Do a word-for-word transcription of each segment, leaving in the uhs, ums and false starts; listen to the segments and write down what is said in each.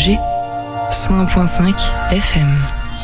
G, cent un virgule cinq F M.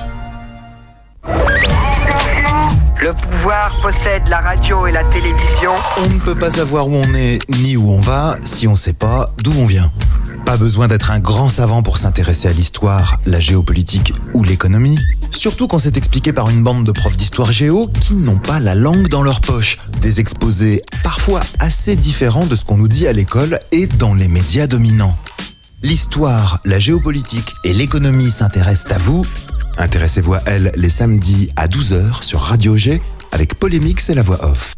Le pouvoir possède la radio et la télévision. On ne peut pas savoir où on est ni où on va si on ne sait pas d'où on vient. Pas besoin d'être un grand savant pour s'intéresser à l'histoire, la géopolitique ou l'économie. Surtout quand c'est expliqué par une bande de profs d'histoire géo qui n'ont pas la langue dans leur poche. Des exposés parfois assez différents de ce qu'on nous dit à l'école et dans les médias dominants. L'histoire, la géopolitique et l'économie s'intéressent à vous. Intéressez-vous à elle les samedis à douze heures sur Radio G avec Polémix et la voix off.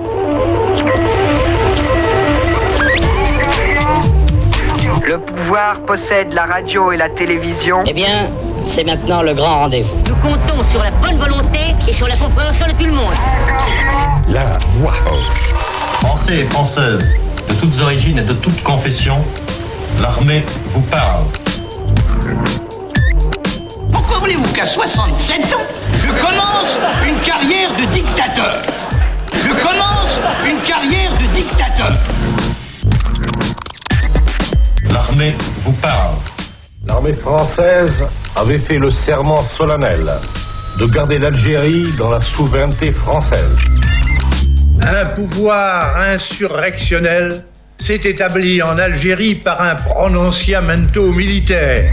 Le pouvoir possède la radio et la télévision. Eh bien, c'est maintenant le grand rendez-vous. Nous comptons sur la bonne volonté et sur la compréhension de tout le monde. La voix off. Français et Françaises, de toutes origines et de toutes confessions, l'armée vous parle. Pourquoi voulez-vous qu'à soixante-sept ans, je commence une carrière de dictateur ? Je commence une carrière de dictateur. L'armée vous parle. L'armée française avait fait le serment solennel de garder l'Algérie dans la souveraineté française. Un pouvoir insurrectionnel s'est établi en Algérie par un prononciamento militaire.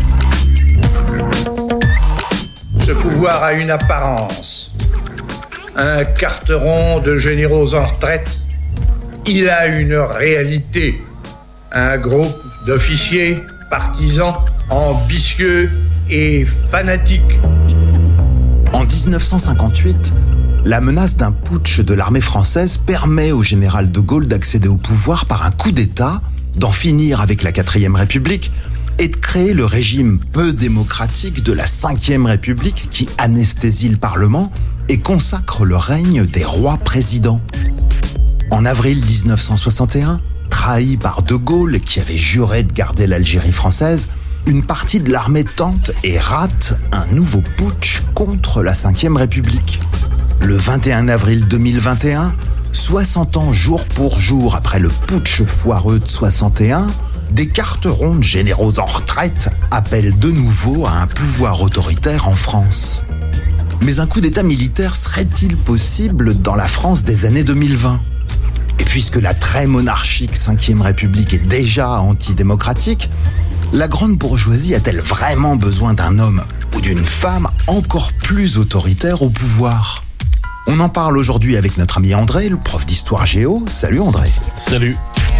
Ce pouvoir a une apparence. Un carteron de généraux en retraite. Il a une réalité. Un groupe d'officiers, partisans, ambitieux et fanatiques. En dix-neuf cent cinquante-huit, la menace d'un putsch de l'armée française permet au général de Gaulle d'accéder au pouvoir par un coup d'État, d'en finir avec la quatrième République et de créer le régime peu démocratique de la cinquième République qui anesthésie le Parlement et consacre le règne des rois présidents. En avril dix-neuf cent soixante et un, trahi par de Gaulle qui avait juré de garder l'Algérie française, une partie de l'armée tente et rate un nouveau putsch contre la cinquième République. Le vingt et un avril deux mille vingt et un, soixante ans jour pour jour après le putsch foireux de soixante et un, des carterons de généraux en retraite appellent de nouveau à un pouvoir autoritaire en France. Mais un coup d'État militaire serait-il possible dans la France des années deux mille vingt ? Et puisque la très monarchique cinquième République est déjà antidémocratique, la grande bourgeoisie a-t-elle vraiment besoin d'un homme ou d'une femme encore plus autoritaire au pouvoir ? On en parle aujourd'hui avec notre ami André, le prof d'histoire géo. Salut André. Salut.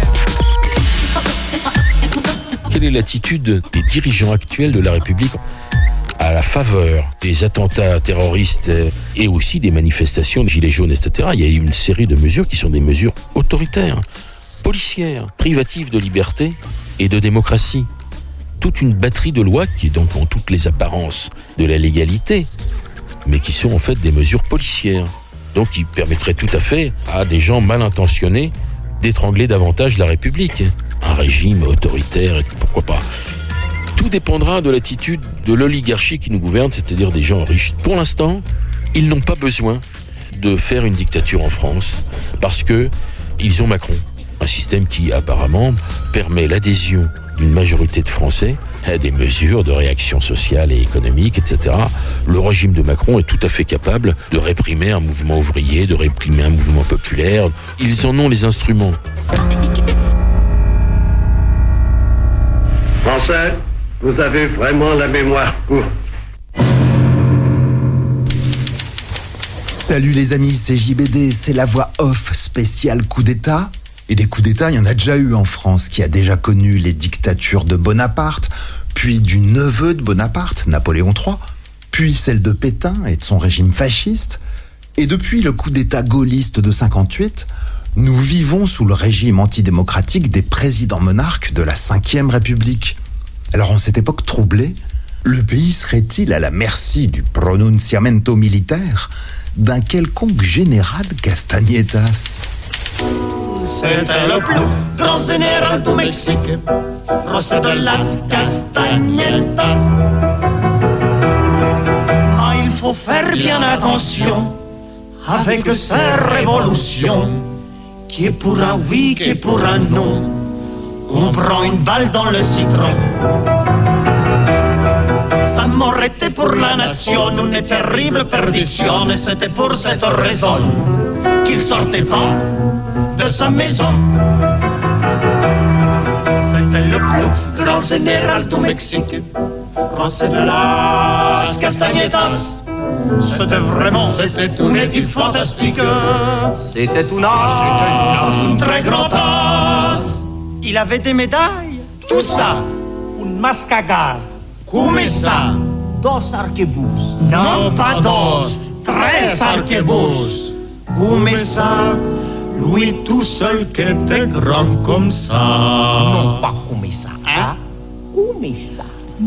Quelle est l'attitude des dirigeants actuels de la République à la faveur des attentats terroristes et aussi des manifestations de gilets jaunes, et cetera? Il y a eu une série de mesures qui sont des mesures autoritaires, policières, privatives de liberté et de démocratie. Toute une batterie de lois qui donc ont toutes les apparences de la légalité, mais qui sont en fait des mesures policières. Donc qui permettraient tout à fait à des gens mal intentionnés d'étrangler davantage la République. Un régime autoritaire, pourquoi pas. Tout dépendra de l'attitude de l'oligarchie qui nous gouverne, c'est-à-dire des gens riches. Pour l'instant, ils n'ont pas besoin de faire une dictature en France parce que ils ont Macron. Un système qui apparemment permet l'adhésion d'une majorité de Français à des mesures de réaction sociale et économique, et cetera. Le régime de Macron est tout à fait capable de réprimer un mouvement ouvrier, de réprimer un mouvement populaire. Ils en ont les instruments. Français, vous avez vraiment la mémoire courte. Salut les amis, c'est J B D, c'est la voix off spéciale coup d'État. Et des coups d'État, il y en a déjà eu en France, qui a déjà connu les dictatures de Bonaparte, puis du neveu de Bonaparte, Napoléon trois, puis celle de Pétain et de son régime fasciste. Et depuis le coup d'État gaulliste de cinquante-huit, nous vivons sous le régime antidémocratique des présidents monarques de la cinquième République. Alors en cette époque troublée, le pays serait-il à la merci du pronunciamento militaire d'un quelconque général Castañetas ? C'était le plus grand général du Mexique, José de las Castañetas. Ah, il faut faire bien attention avec ces révolutions, qui est pour un oui, qui est pour un non. On prend une balle dans le citron. mort était pour la nation une terrible perdition, et c'était pour cette raison qu'il sortait pas de sa maison. C'était le plus grand général du Mexique, José de las Castañetas. C'était vraiment, c'était une équipe fantastique. C'était une as, un très grand as. Il avait des médailles, tout ça. Un masque à gaz, comme ça. Dos arquebus. Non, pas dos, tres arquebus. Comme ça. Lui tout seul qui était grand comme ça. Non, pas comme ça, hein? Comme ça.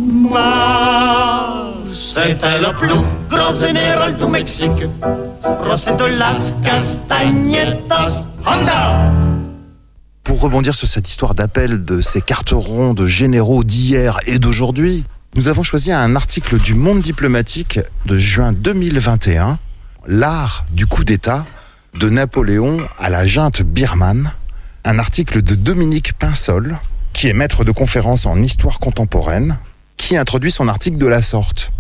Mais c'était le plus grand général du Mexique, José de las Castañetas. Honda! Pour rebondir sur cette histoire d'appel de ces carterons de généraux d'hier et d'aujourd'hui, nous avons choisi un article du Monde diplomatique de juin deux mille vingt et un, L'art du coup d'État, de Napoléon à la junte birmane, un article de Dominique Pinsol, qui est maître de conférences en histoire contemporaine, qui introduit son article de la sorte.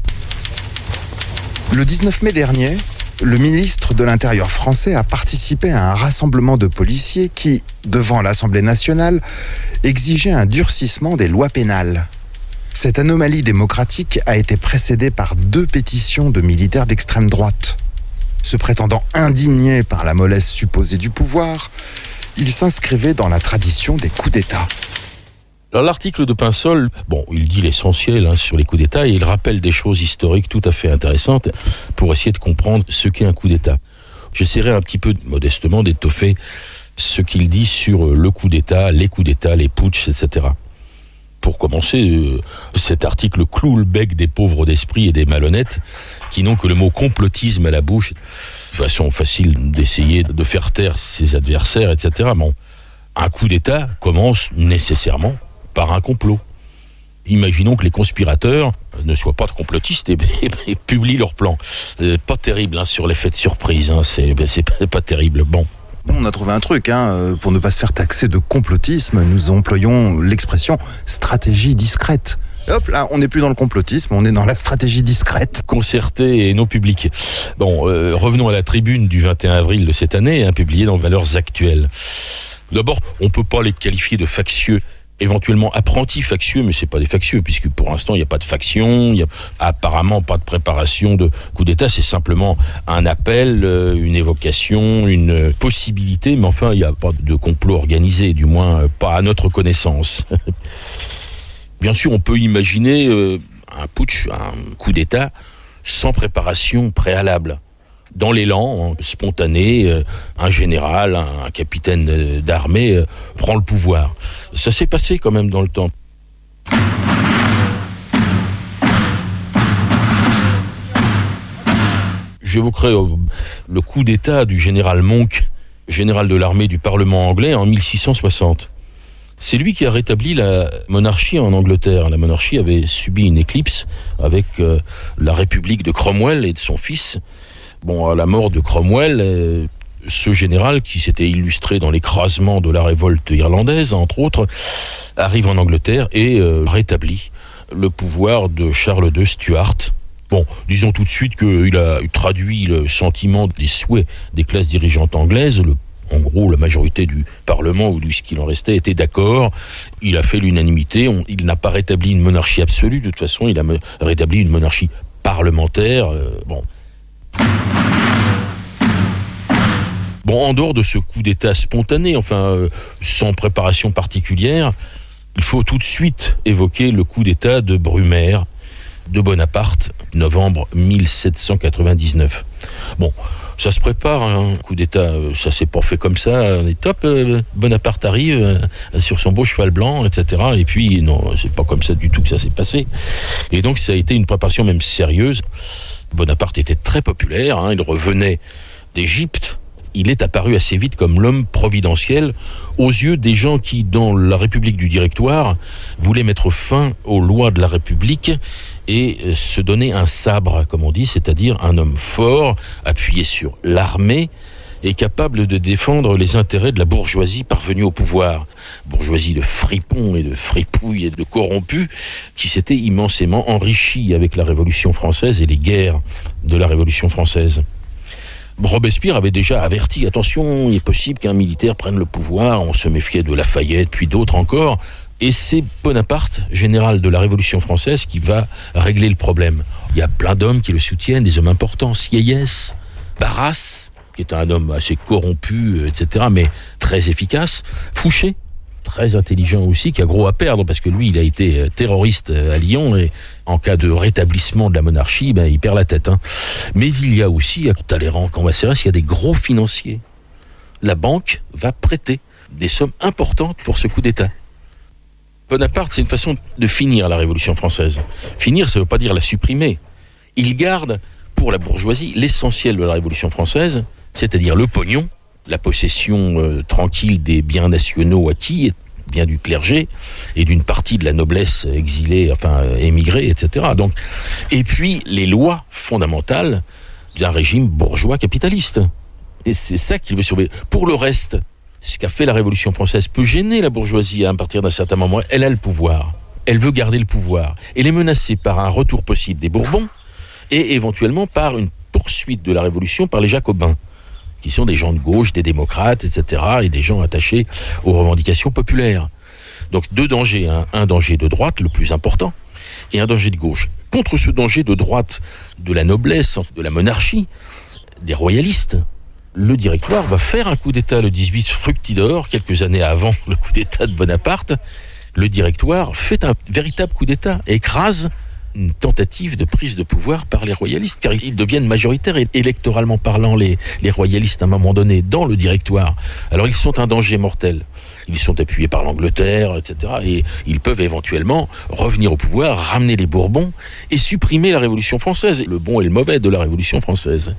Le dix-neuf mai dernier, le ministre de l'Intérieur français a participé à un rassemblement de policiers qui, devant l'Assemblée nationale, exigeait un durcissement des lois pénales. Cette anomalie démocratique a été précédée par deux pétitions de militaires d'extrême droite. Se prétendant indignés par la mollesse supposée du pouvoir, ils s'inscrivaient dans la tradition des coups d'État. Alors l'article de Pinsol, bon, il dit l'essentiel hein, sur les coups d'État et il rappelle des choses historiques tout à fait intéressantes pour essayer de comprendre ce qu'est un coup d'État. J'essaierai un petit peu modestement d'étoffer ce qu'il dit sur le coup d'État, les coups d'État, les putschs, et cetera. Pour commencer, euh, cet article cloue le bec des pauvres d'esprit et des malhonnêtes qui n'ont que le mot complotisme à la bouche. De façon facile d'essayer de faire taire ses adversaires, et cetera. Bon, un coup d'État commence nécessairement par un complot. Imaginons que les conspirateurs ne soient pas de complotistes et, et, et publient leur plan. Euh, pas terrible hein, sur l'effet de surprise, hein, c'est, c'est pas terrible. Bon. On a trouvé un truc, hein, pour ne pas se faire taxer de complotisme, nous employons l'expression stratégie discrète. Et hop, là, on n'est plus dans le complotisme, on est dans la stratégie discrète. Concertée et non publique. Bon, euh, revenons à la tribune du vingt et un avril de cette année, hein, publiée dans Valeurs Actuelles. D'abord, on ne peut pas les qualifier de factieux, éventuellement apprentis factieux, mais c'est pas des factieux, puisque pour l'instant, il n'y a pas de faction, il n'y a apparemment pas de préparation de coup d'État, c'est simplement un appel, une évocation, une possibilité, mais enfin, il n'y a pas de complot organisé, du moins pas à notre connaissance. Bien sûr, on peut imaginer euh, un putsch, un coup d'État, sans préparation préalable. Dans l'élan, spontané, euh, un général, un, un capitaine euh, d'armée euh, prend le pouvoir. Ça s'est passé quand même dans le temps. J'évoquerai euh, le coup d'État du général Monk, général de l'armée du Parlement anglais en mille six cent soixante. C'est lui qui a rétabli la monarchie en Angleterre. La monarchie avait subi une éclipse avec euh, la République de Cromwell et de son fils. Bon, à la mort de Cromwell, euh, ce général, qui s'était illustré dans l'écrasement de la révolte irlandaise, entre autres, arrive en Angleterre et euh, rétablit le pouvoir de Charles deux Stuart. Bon, disons tout de suite qu'il a traduit le sentiment des souhaits des classes dirigeantes anglaises. Le, en gros, la majorité du Parlement, ou de ce qu'il en restait, était d'accord. Il a fait l'unanimité. On, il n'a pas rétabli une monarchie absolue. De toute façon, il a me, rétabli une monarchie parlementaire. Euh, bon... Bon, en dehors de ce coup d'État spontané, enfin, euh, sans préparation particulière, il faut tout de suite évoquer le coup d'État de Brumaire, de Bonaparte, novembre mille sept cent quatre-vingt-dix-neuf. Bon, ça se prépare, un hein, coup d'État, ça s'est pas fait comme ça, on est top, euh, Bonaparte arrive euh, sur son beau cheval blanc, et cetera. Et puis, non, c'est pas comme ça du tout que ça s'est passé. Et donc, ça a été une préparation même sérieuse. Bonaparte était très populaire, hein, il revenait d'Égypte. Il est apparu assez vite comme l'homme providentiel aux yeux des gens qui, dans la République du Directoire, voulaient mettre fin aux lois de la République et se donner un sabre, comme on dit, c'est-à-dire un homme fort, appuyé sur l'armée est capable de défendre les intérêts de la bourgeoisie parvenue au pouvoir. Bourgeoisie de fripons et de fripouilles et de corrompus qui s'était immensément enrichie avec la Révolution française et les guerres de la Révolution française. Robespierre avait déjà averti, attention, il est possible qu'un militaire prenne le pouvoir, on se méfiait de Lafayette, puis d'autres encore, et c'est Bonaparte, général de la Révolution française, qui va régler le problème. Il y a plein d'hommes qui le soutiennent, des hommes importants, Sieyès, Barras, qui est un homme assez corrompu, et cetera, mais très efficace, Fouché, très intelligent aussi, qui a gros à perdre, parce que lui, il a été terroriste à Lyon, et en cas de rétablissement de la monarchie, ben, il perd la tête. Hein. Mais il y a aussi, à Talleyrand, Cambacérès, il y a des gros financiers. La banque va prêter des sommes importantes pour ce coup d'État. Bonaparte, c'est une façon de finir la Révolution française. Finir, ça ne veut pas dire la supprimer. Il garde, pour la bourgeoisie, l'essentiel de la Révolution française, c'est-à-dire le pognon, la possession euh, tranquille des biens nationaux acquis, bien du clergé et d'une partie de la noblesse exilée, enfin euh, émigrée, et cetera. Donc, et puis les lois fondamentales d'un régime bourgeois capitaliste. Et c'est ça qu'il veut sauver. Pour le reste, ce qu'a fait la Révolution française peut gêner la bourgeoisie à partir d'un certain moment. Elle a le pouvoir. Elle veut garder le pouvoir. Elle est menacée par un retour possible des Bourbons et éventuellement par une poursuite de la Révolution par les Jacobins, qui sont des gens de gauche, des démocrates, et cetera, et des gens attachés aux revendications populaires. Donc deux dangers, hein. Un danger de droite, le plus important, et un danger de gauche. Contre ce danger de droite de la noblesse, de la monarchie, des royalistes, le Directoire va faire un coup d'État le dix-huit Fructidor, quelques années avant le coup d'État de Bonaparte. Le Directoire fait un véritable coup d'État, écrase une tentative de prise de pouvoir par les royalistes, car ils deviennent majoritaires et électoralement parlant, les, les royalistes à un moment donné, dans le Directoire. Alors ils sont un danger mortel. Ils sont appuyés par l'Angleterre, et cetera. Et ils peuvent éventuellement revenir au pouvoir, ramener les Bourbons et supprimer la Révolution française, le bon et le mauvais de la Révolution française.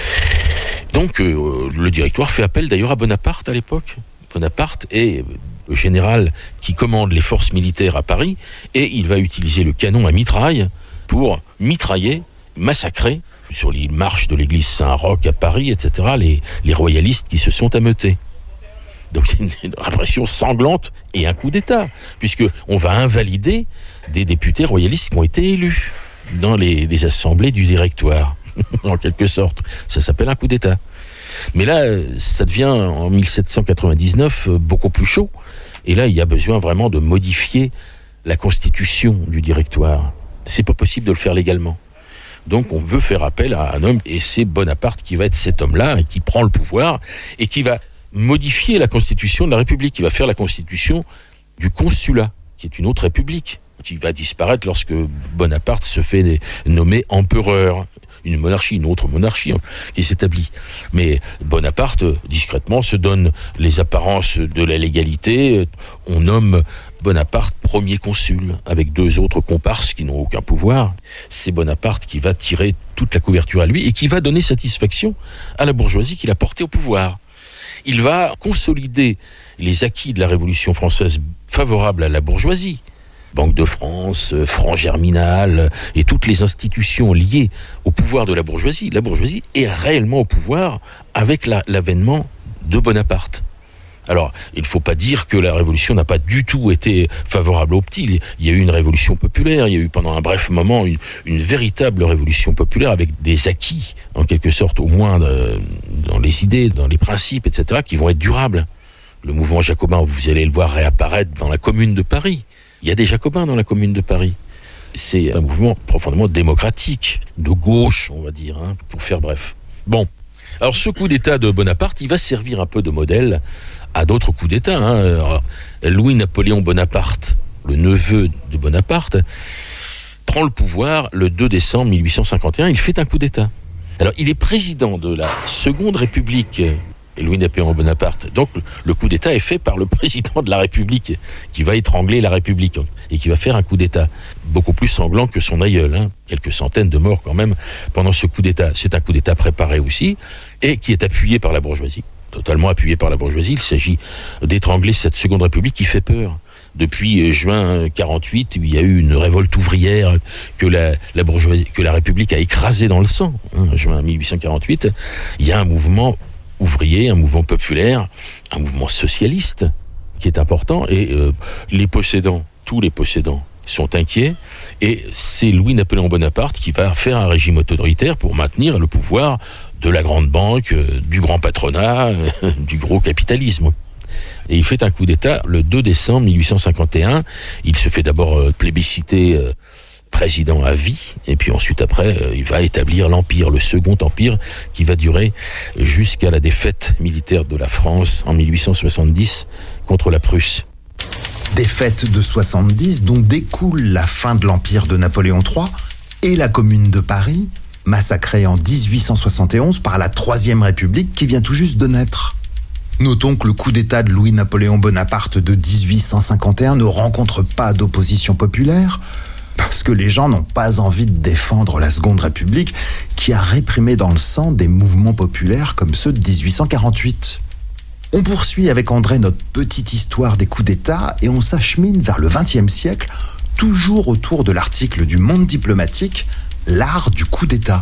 Donc euh, le Directoire fait appel d'ailleurs à Bonaparte à l'époque. Bonaparte est le général qui commande les forces militaires à Paris, et il va utiliser le canon à mitraille pour mitrailler, massacrer, sur les marches de l'église Saint-Roch à Paris, et cetera, les, les royalistes qui se sont ameutés. Donc c'est une, une répression sanglante et un coup d'État, puisqu'on va invalider des députés royalistes qui ont été élus dans les, les assemblées du Directoire, en quelque sorte. Ça s'appelle un coup d'État. Mais là, ça devient en mille sept cent quatre-vingt-dix-neuf beaucoup plus chaud. Et là, il y a besoin vraiment de modifier la constitution du Directoire. C'est pas possible de le faire légalement. Donc on veut faire appel à un homme, et c'est Bonaparte qui va être cet homme-là, et qui prend le pouvoir, et qui va modifier la constitution de la République, qui va faire la constitution du consulat, qui est une autre république, qui va disparaître lorsque Bonaparte se fait nommer empereur. Une monarchie, une autre monarchie hein, qui s'établit. Mais Bonaparte, discrètement, se donne les apparences de la légalité. On nomme Bonaparte premier consul, avec deux autres comparses qui n'ont aucun pouvoir. C'est Bonaparte qui va tirer toute la couverture à lui et qui va donner satisfaction à la bourgeoisie qu'il a portée au pouvoir. Il va consolider les acquis de la Révolution française favorables à la bourgeoisie. Banque de France, Franc Germinal et toutes les institutions liées au pouvoir de la bourgeoisie. La bourgeoisie est réellement au pouvoir avec la, l'avènement de Bonaparte. Alors, il ne faut pas dire que la révolution n'a pas du tout été favorable aux petits. Il y a eu une révolution populaire, il y a eu pendant un bref moment une, une véritable révolution populaire avec des acquis, en quelque sorte, au moins de, dans les idées, dans les principes, et cetera, qui vont être durables. Le mouvement jacobin, vous allez le voir réapparaître dans la Commune de Paris. Il y a des Jacobins dans la Commune de Paris. C'est un mouvement profondément démocratique, de gauche, on va dire, hein, pour faire bref. Bon, alors ce coup d'État de Bonaparte, il va servir un peu de modèle à d'autres coups d'État. Hein. Louis-Napoléon Bonaparte, le neveu de Bonaparte, prend le pouvoir le deux décembre mille huit cent cinquante et un. Il fait un coup d'État. Alors, il est président de la Seconde République, Louis-Napoléon Bonaparte. Donc, le coup d'État est fait par le président de la République, qui va étrangler la République et qui va faire un coup d'État beaucoup plus sanglant que son aïeul. Hein. Quelques centaines de morts quand même pendant ce coup d'État. C'est un coup d'État préparé aussi et qui est appuyé par la bourgeoisie, totalement appuyé par la bourgeoisie. Il s'agit d'étrangler cette Seconde République qui fait peur. Depuis juin quarante-huit, il y a eu une révolte ouvrière que la, la bourgeoisie, que la République a écrasée dans le sang. Hein, juin mille huit cent quarante-huit, il y a un mouvement ouvrier, un mouvement populaire, un mouvement socialiste qui est important. Et euh, les possédants, tous les possédants, sont inquiets. Et c'est Louis-Napoléon Bonaparte qui va faire un régime autoritaire pour maintenir le pouvoir de la grande banque, euh, du grand patronat, euh, du gros capitalisme. Et il fait un coup d'État le deux décembre mille huit cent cinquante et un. Il se fait d'abord euh, plébisciter euh, président à vie, et puis ensuite après, euh, il va établir l'Empire, le Second Empire, qui va durer jusqu'à la défaite militaire de la France en mille huit cent soixante-dix contre la Prusse. Défaite de soixante-dix dont découle la fin de l'Empire de Napoléon trois et la Commune de Paris, massacrée en dix-huit cent soixante et onze par la Troisième République qui vient tout juste de naître. Notons que le coup d'État de Louis-Napoléon Bonaparte de dix-huit cent cinquante et un ne rencontre pas d'opposition populaire parce que les gens n'ont pas envie de défendre la Seconde République qui a réprimé dans le sang des mouvements populaires comme ceux de dix-huit cent quarante-huit. On poursuit avec André notre petite histoire des coups d'État et on s'achemine vers le vingtième siècle, toujours autour de l'article du Monde diplomatique, l'art du coup d'État.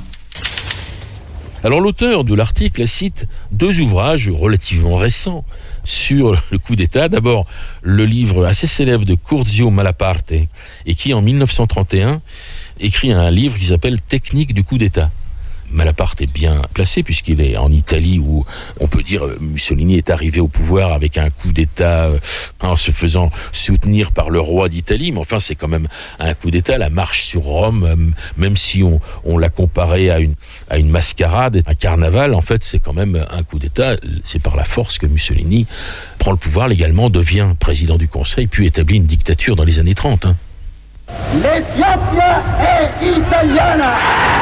Alors l'auteur de l'article cite deux ouvrages relativement récents sur le coup d'État. D'abord, le livre assez célèbre de Curzio Malaparte, et qui en mille neuf cent trente et un écrit un livre qui s'appelle « Technique du coup d'État ». Malaparte est bien placé puisqu'il est en Italie où on peut dire Mussolini est arrivé au pouvoir avec un coup d'État en se faisant soutenir par le roi d'Italie, mais enfin c'est quand même un coup d'État, la marche sur Rome, même si on, on l'a comparé à une, à une mascarade, un carnaval, en fait c'est quand même un coup d'État. C'est par la force que Mussolini prend le pouvoir légalement, devient président du Conseil, puis établit une dictature dans les années trente. Hein. L'Etiopia è italiana.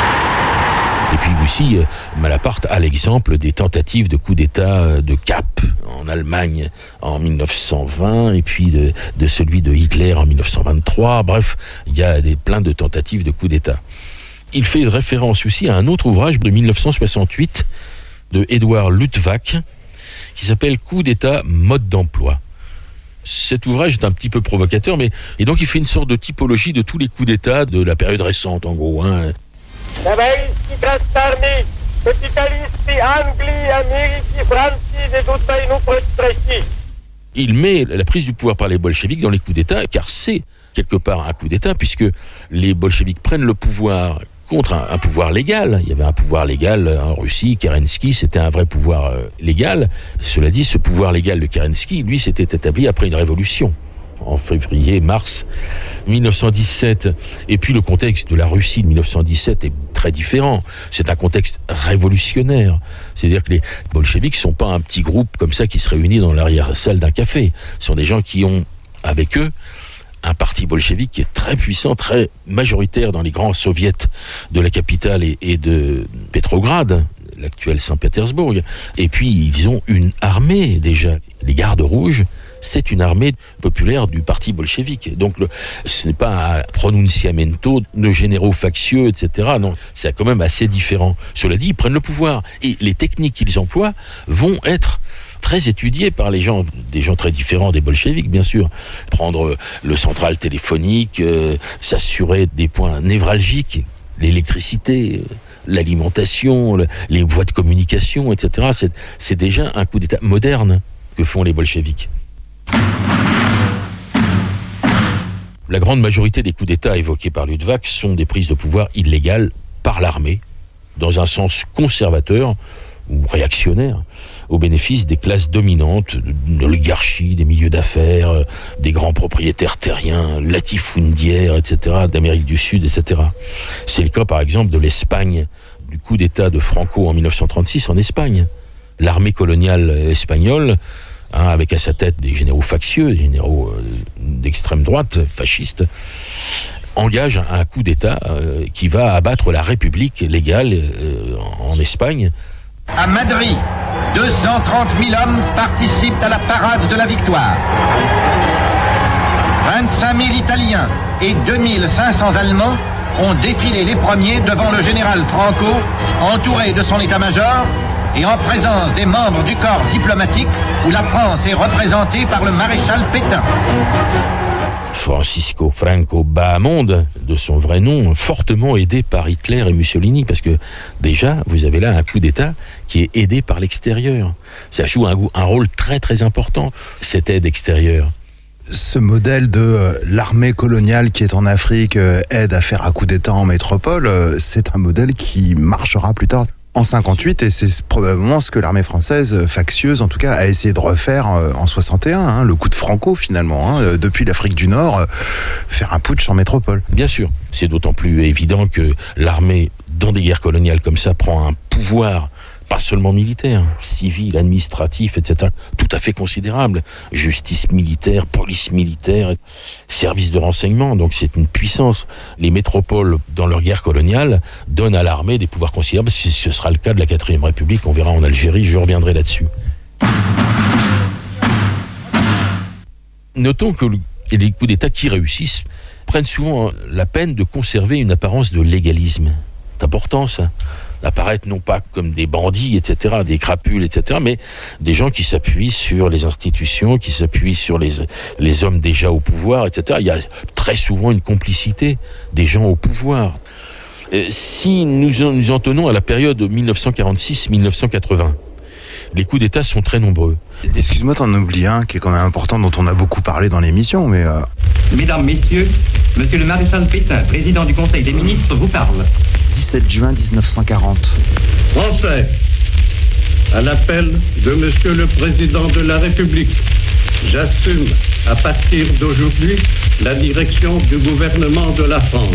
Et puis aussi, Malaparte a l'exemple des tentatives de coup d'État de Kapp en Allemagne en mille neuf cent vingt, et puis de, de celui de Hitler en mille neuf cent vingt-trois. Bref, il y a des, plein de tentatives de coup d'État. Il fait référence aussi à un autre ouvrage de mille neuf cent soixante-huit de Édouard Luttwak qui s'appelle « Coup d'État, mode d'emploi ». Cet ouvrage est un petit peu provocateur, mais et donc il fait une sorte de typologie de tous les coups d'État de la période récente, en gros, hein. Davaisti trastarmi, capitalisti, Angli, Americi, Franci, de tutti nous prestressi. Il met la prise du pouvoir par les bolcheviks dans les coups d'État, car c'est quelque part un coup d'État, puisque les bolcheviks prennent le pouvoir contre un, un pouvoir légal. Il y avait un pouvoir légal en Russie, Kerensky, c'était un vrai pouvoir euh, légal. Cela dit, ce pouvoir légal de Kerensky, lui, s'était établi après une révolution, en février-mars mille neuf cent dix-sept. Et puis le contexte de la Russie de mille neuf cent dix-sept est très différent. C'est un contexte révolutionnaire. C'est-à-dire que les bolcheviks ne sont pas un petit groupe comme ça qui se réunit dans l'arrière-salle d'un café. Ce sont des gens qui ont avec eux un parti bolchevique qui est très puissant, très majoritaire dans les grands soviets de la capitale et, et de Pétrograd, l'actuel Saint-Pétersbourg. Et puis ils ont une armée déjà. Les gardes rouges, c'est une armée populaire du parti bolchevique. Donc le, ce n'est pas un pronunciamento de généraux factieux, et cetera. Non, c'est quand même assez différent. Cela dit, ils prennent le pouvoir. Et les techniques qu'ils emploient vont être très étudiées par les gens, des gens très différents des bolcheviks, bien sûr. Prendre le central téléphonique, euh, s'assurer des points névralgiques, l'électricité, l'alimentation, le, les voies de communication, et cetera. C'est, c'est déjà un coup d'État moderne que font les bolcheviks. La grande majorité des coups d'État évoqués par Luttwak sont des prises de pouvoir illégales par l'armée, dans un sens conservateur ou réactionnaire, au bénéfice des classes dominantes, de l'oligarchie, des milieux d'affaires, des grands propriétaires terriens, latifundiaires, et cetera, d'Amérique du Sud, et cetera. C'est le cas, par exemple, de l'Espagne, du coup d'État de Franco en mille neuf cent trente-six en Espagne. L'armée coloniale espagnole, hein, avec à sa tête des généraux factieux, des généraux euh, d'extrême droite, fascistes, engage un, un coup d'État euh, qui va abattre la République légale euh, en Espagne. À Madrid, deux cent trente mille hommes participent à la parade de la victoire. vingt-cinq mille Italiens et deux mille cinq cents Allemands ont défilé les premiers devant le général Franco, entouré de son état-major et en présence des membres du corps diplomatique où la France est représentée par le maréchal Pétain. Francisco Franco Bahamonde, de son vrai nom, fortement aidé par Hitler et Mussolini, parce que déjà, vous avez là un coup d'État qui est aidé par l'extérieur. Ça joue un, un rôle très très important, cette aide extérieure. Ce modèle de euh, l'armée coloniale qui est en Afrique euh, aide à faire un coup d'État en métropole, euh, c'est un modèle qui marchera plus tard en cinquante-huit, et c'est probablement ce que l'armée française, euh, factieuse en tout cas, a essayé de refaire euh, en soixante et un, hein, le coup de Franco finalement, hein, euh, depuis l'Afrique du Nord, euh, faire un putsch en métropole. Bien sûr, c'est d'autant plus évident que l'armée, dans des guerres coloniales comme ça, prend un pouvoir pas seulement militaire, civil, administratif, et cetera, tout à fait considérable. Justice militaire, police militaire, service de renseignement, donc c'est une puissance. Les métropoles, dans leur guerre coloniale, donnent à l'armée des pouvoirs considérables. Ce sera le cas de la quatrième République, on verra en Algérie, je reviendrai là-dessus. Notons que les coups d'État qui réussissent prennent souvent la peine de conserver une apparence de légalisme. C'est important ça. Apparaître non pas comme des bandits, et cetera, des crapules, et cetera, mais des gens qui s'appuient sur les institutions, qui s'appuient sur les, les hommes déjà au pouvoir, et cetera. Il y a très souvent une complicité des gens au pouvoir. Euh, si nous en, nous en tenons à la période dix-neuf cent quarante-six à dix-neuf cent quatre-vingts, les coups d'État sont très nombreux. Excuse-moi, t'en oublies un qui est quand même important, dont on a beaucoup parlé dans l'émission, mais... Euh... Mesdames, Messieurs, Monsieur le maréchal Pétain, président du Conseil des ministres, vous parle. dix-sept juin dix-neuf cent quarante. Français, à l'appel de Monsieur le Président de la République, j'assume à partir d'aujourd'hui la direction du gouvernement de la France.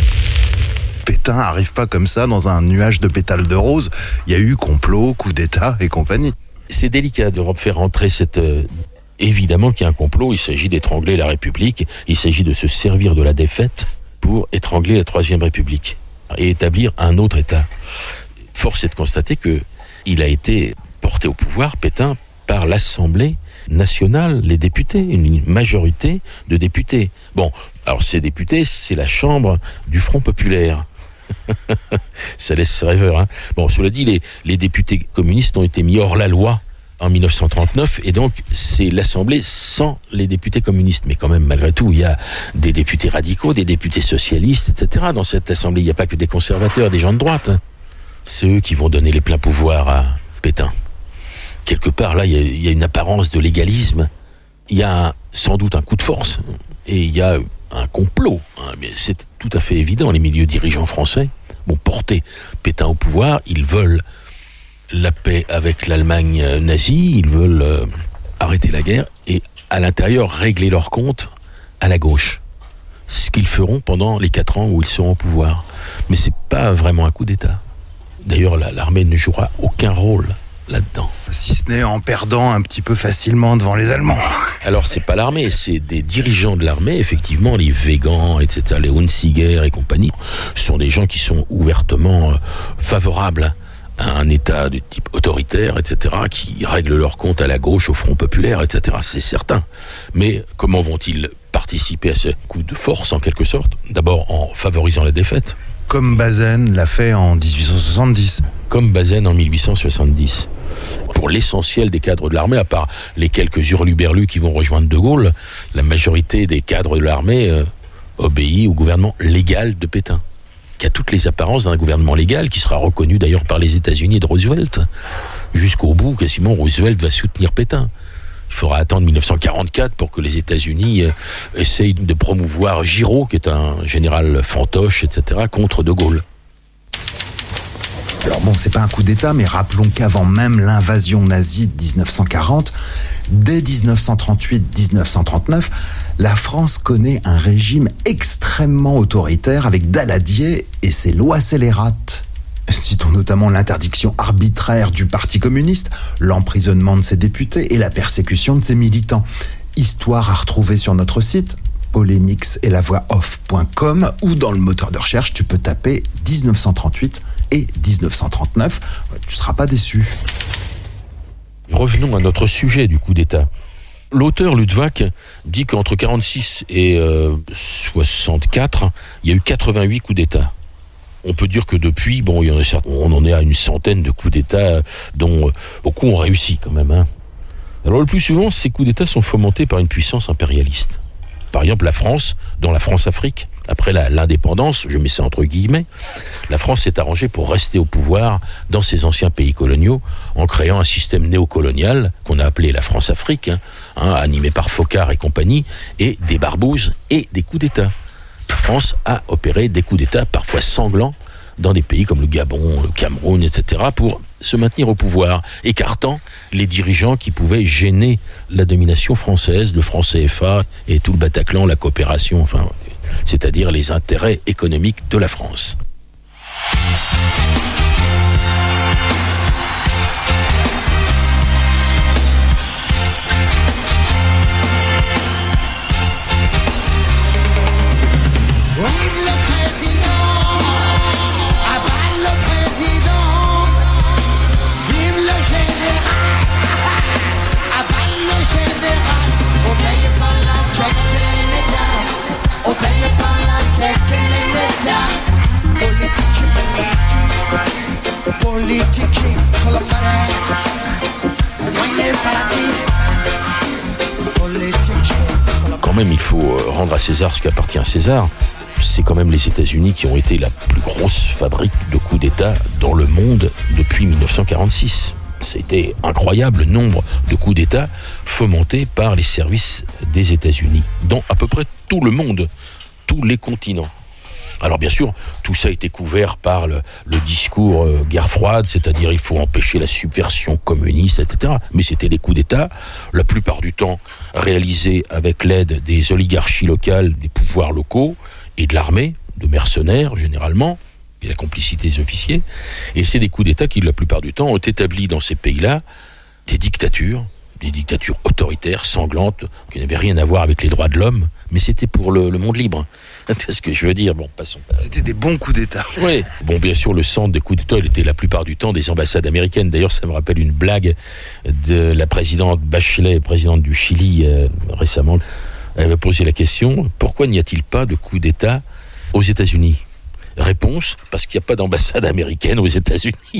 Pétain arrive pas comme ça dans un nuage de pétales de rose. Il y a eu complot, coup d'État et compagnie. C'est délicat de faire rentrer cette... Euh, évidemment qu'il y a un complot, il s'agit d'étrangler la République, il s'agit de se servir de la défaite pour étrangler la Troisième République et établir un autre État. Force est de constater qu'il a été porté au pouvoir, Pétain, par l'Assemblée nationale, les députés, une majorité de députés. Bon, alors ces députés, c'est la chambre du Front populaire. Ça laisse rêveur, hein. Bon, cela dit, les, les députés communistes ont été mis hors la loi en dix-neuf cent trente-neuf, et donc c'est l'Assemblée sans les députés communistes. Mais quand même, malgré tout, il y a des députés radicaux, des députés socialistes, et cetera. Dans cette Assemblée, il n'y a pas que des conservateurs, des gens de droite. Hein. C'est eux qui vont donner les pleins pouvoirs à Pétain. Quelque part, là, il y a, il y a une apparence de légalisme. Il y a un, sans doute un coup de force, et il y a un complot. Hein. Mais c'est tout à fait évident. Les milieux dirigeants français vont porter Pétain au pouvoir. Ils veulent la paix avec l'Allemagne nazie, ils veulent euh, arrêter la guerre et à l'intérieur régler leurs comptes à la gauche. C'est ce qu'ils feront pendant les quatre ans où ils seront au pouvoir. Mais c'est pas vraiment un coup d'État. D'ailleurs, la, l'armée ne jouera aucun rôle là-dedans. Si ce n'est en perdant un petit peu facilement devant les Allemands. Alors, c'est pas l'armée, c'est des dirigeants de l'armée, effectivement, les Weygand, et cetera, les Hunziger et compagnie, ce sont des gens qui sont ouvertement euh, favorables à un État de type autoritaire, et cetera, qui règle leurs comptes à la gauche, au Front populaire, et cetera. C'est certain. Mais comment vont-ils participer à ce coup de force, en quelque sorte ? D'abord en favorisant la défaite. Comme Bazaine l'a fait en dix-huit cent soixante-dix. Comme Bazaine en mille huit cent soixante-dix. Pour l'essentiel des cadres de l'armée, à part les quelques hurluberlus qui vont rejoindre De Gaulle, la majorité des cadres de l'armée euh, obéit au gouvernement légal de Pétain, qui a toutes les apparences d'un gouvernement légal, qui sera reconnu d'ailleurs par les États-Unis de Roosevelt. Jusqu'au bout, quasiment, Roosevelt va soutenir Pétain. Il faudra attendre dix-neuf cent quarante-quatre pour que les États-Unis euh, essayent de promouvoir Giraud, qui est un général fantoche, et cetera, contre De Gaulle. Alors bon, c'est pas un coup d'État, mais rappelons qu'avant même l'invasion nazie de dix-neuf cent quarante, dès dix-neuf cent trente-huit à dix-neuf cent trente-neuf, la France connaît un régime extrêmement autoritaire avec Daladier et ses lois scélérates. Citons notamment l'interdiction arbitraire du Parti communiste, l'emprisonnement de ses députés et la persécution de ses militants. Histoire à retrouver sur notre site polémix et la voix off point com, ou dans le moteur de recherche, tu peux taper dix-neuf cent trente-huit et dix-neuf cent trente-neuf. Tu ne seras pas déçu. Revenons à notre sujet du coup d'État. L'auteur Luttwak dit qu'entre quarante-six et euh, soixante-quatre, il y a eu quatre-vingt-huit coups d'État. On peut dire que depuis, bon, il y en a certains, on en est à une centaine de coups d'État, dont euh, beaucoup ont réussi quand même. Hein. Alors le plus souvent, ces coups d'État sont fomentés par une puissance impérialiste. Par exemple, la France, dans la France-Afrique, après la, l'indépendance, je mets ça entre guillemets, la France s'est arrangée pour rester au pouvoir dans ses anciens pays coloniaux en créant un système néocolonial qu'on a appelé la France-Afrique, hein, hein, animé par Foccart et compagnie, et des barbouzes et des coups d'État. La France a opéré des coups d'État parfois sanglants dans des pays comme le Gabon, le Cameroun, et cetera, pour se maintenir au pouvoir, écartant les dirigeants qui pouvaient gêner la domination française, le franc C F A et tout le Bataclan, la coopération, enfin, c'est-à-dire les intérêts économiques de la France. Quand même, il faut rendre à César ce qui appartient à César. C'est quand même les États-Unis qui ont été la plus grosse fabrique de coups d'État dans le monde depuis dix-neuf cent quarante-six. C'était incroyable le nombre de coups d'État fomentés par les services des États-Unis dans à peu près tout le monde, tous les continents. Alors bien sûr, tout ça a été couvert par le, le discours euh, guerre froide, c'est-à-dire il faut empêcher la subversion communiste, et cetera. Mais c'était des coups d'État, la plupart du temps réalisés avec l'aide des oligarchies locales, des pouvoirs locaux et de l'armée, de mercenaires généralement, et la complicité des officiers. Et c'est des coups d'État qui, la plupart du temps, ont établi dans ces pays-là des dictatures, des dictatures autoritaires, sanglantes, qui n'avaient rien à voir avec les droits de l'homme, mais c'était pour le, le monde libre. C'est ce que je veux dire. Bon, passons. C'était des bons coups d'État. Oui. Bon, bien sûr, le centre des coups d'État, il était la plupart du temps des ambassades américaines. D'ailleurs, ça me rappelle une blague de la présidente Bachelet, présidente du Chili, euh, récemment. Elle m'a posé la question, pourquoi n'y a-t-il pas de coup d'État aux États-Unis ? Réponse, parce qu'il n'y a pas d'ambassade américaine aux États-Unis.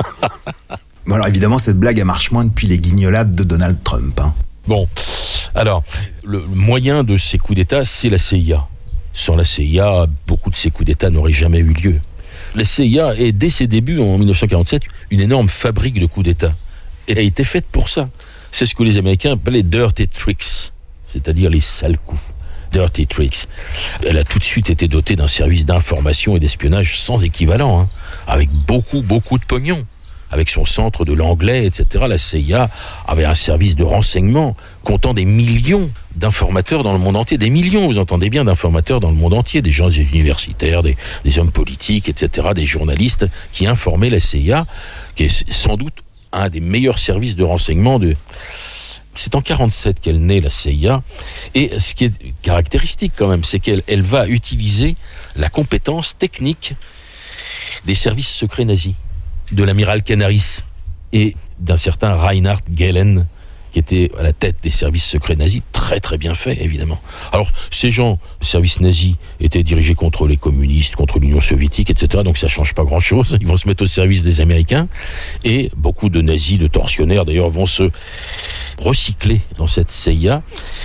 Bon, alors évidemment, cette blague, elle marche moins depuis les guignolades de Donald Trump. Hein. Bon, alors, le moyen de ces coups d'État, c'est la C I A. Sans la C I A, beaucoup de ces coups d'État n'auraient jamais eu lieu. La C I A est, dès ses débuts, en dix-neuf cent quarante-sept, une énorme fabrique de coups d'État. Elle a été faite pour ça. C'est ce que les Américains appelaient « dirty tricks », c'est-à-dire les sales coups. Dirty tricks. Elle a tout de suite été dotée d'un service d'information et d'espionnage sans équivalent, hein, avec beaucoup, beaucoup de pognon. Avec son centre de l'anglais, et cetera, la C I A avait un service de renseignement comptant des millions d'informateurs dans le monde entier. Des millions, vous entendez bien, d'informateurs dans le monde entier. Des gens des universitaires, des, des hommes politiques, et cetera, des journalistes qui informaient la C I A, qui est sans doute un des meilleurs services de renseignement de... C'est en quarante-sept qu'elle naît, la C I A. Et ce qui est caractéristique quand même, c'est qu'elle elle va utiliser la compétence technique des services secrets nazis, de l'amiral Canaris et d'un certain Reinhard Gehlen, qui était à la tête des services secrets nazis, très très bien fait, évidemment. Alors, ces gens, les services nazis, étaient dirigés contre les communistes, contre l'Union soviétique, et cetera, donc ça change pas grand-chose. Ils vont se mettre au service des Américains, et beaucoup de nazis, de tortionnaires, d'ailleurs, vont se recycler dans cette C I A,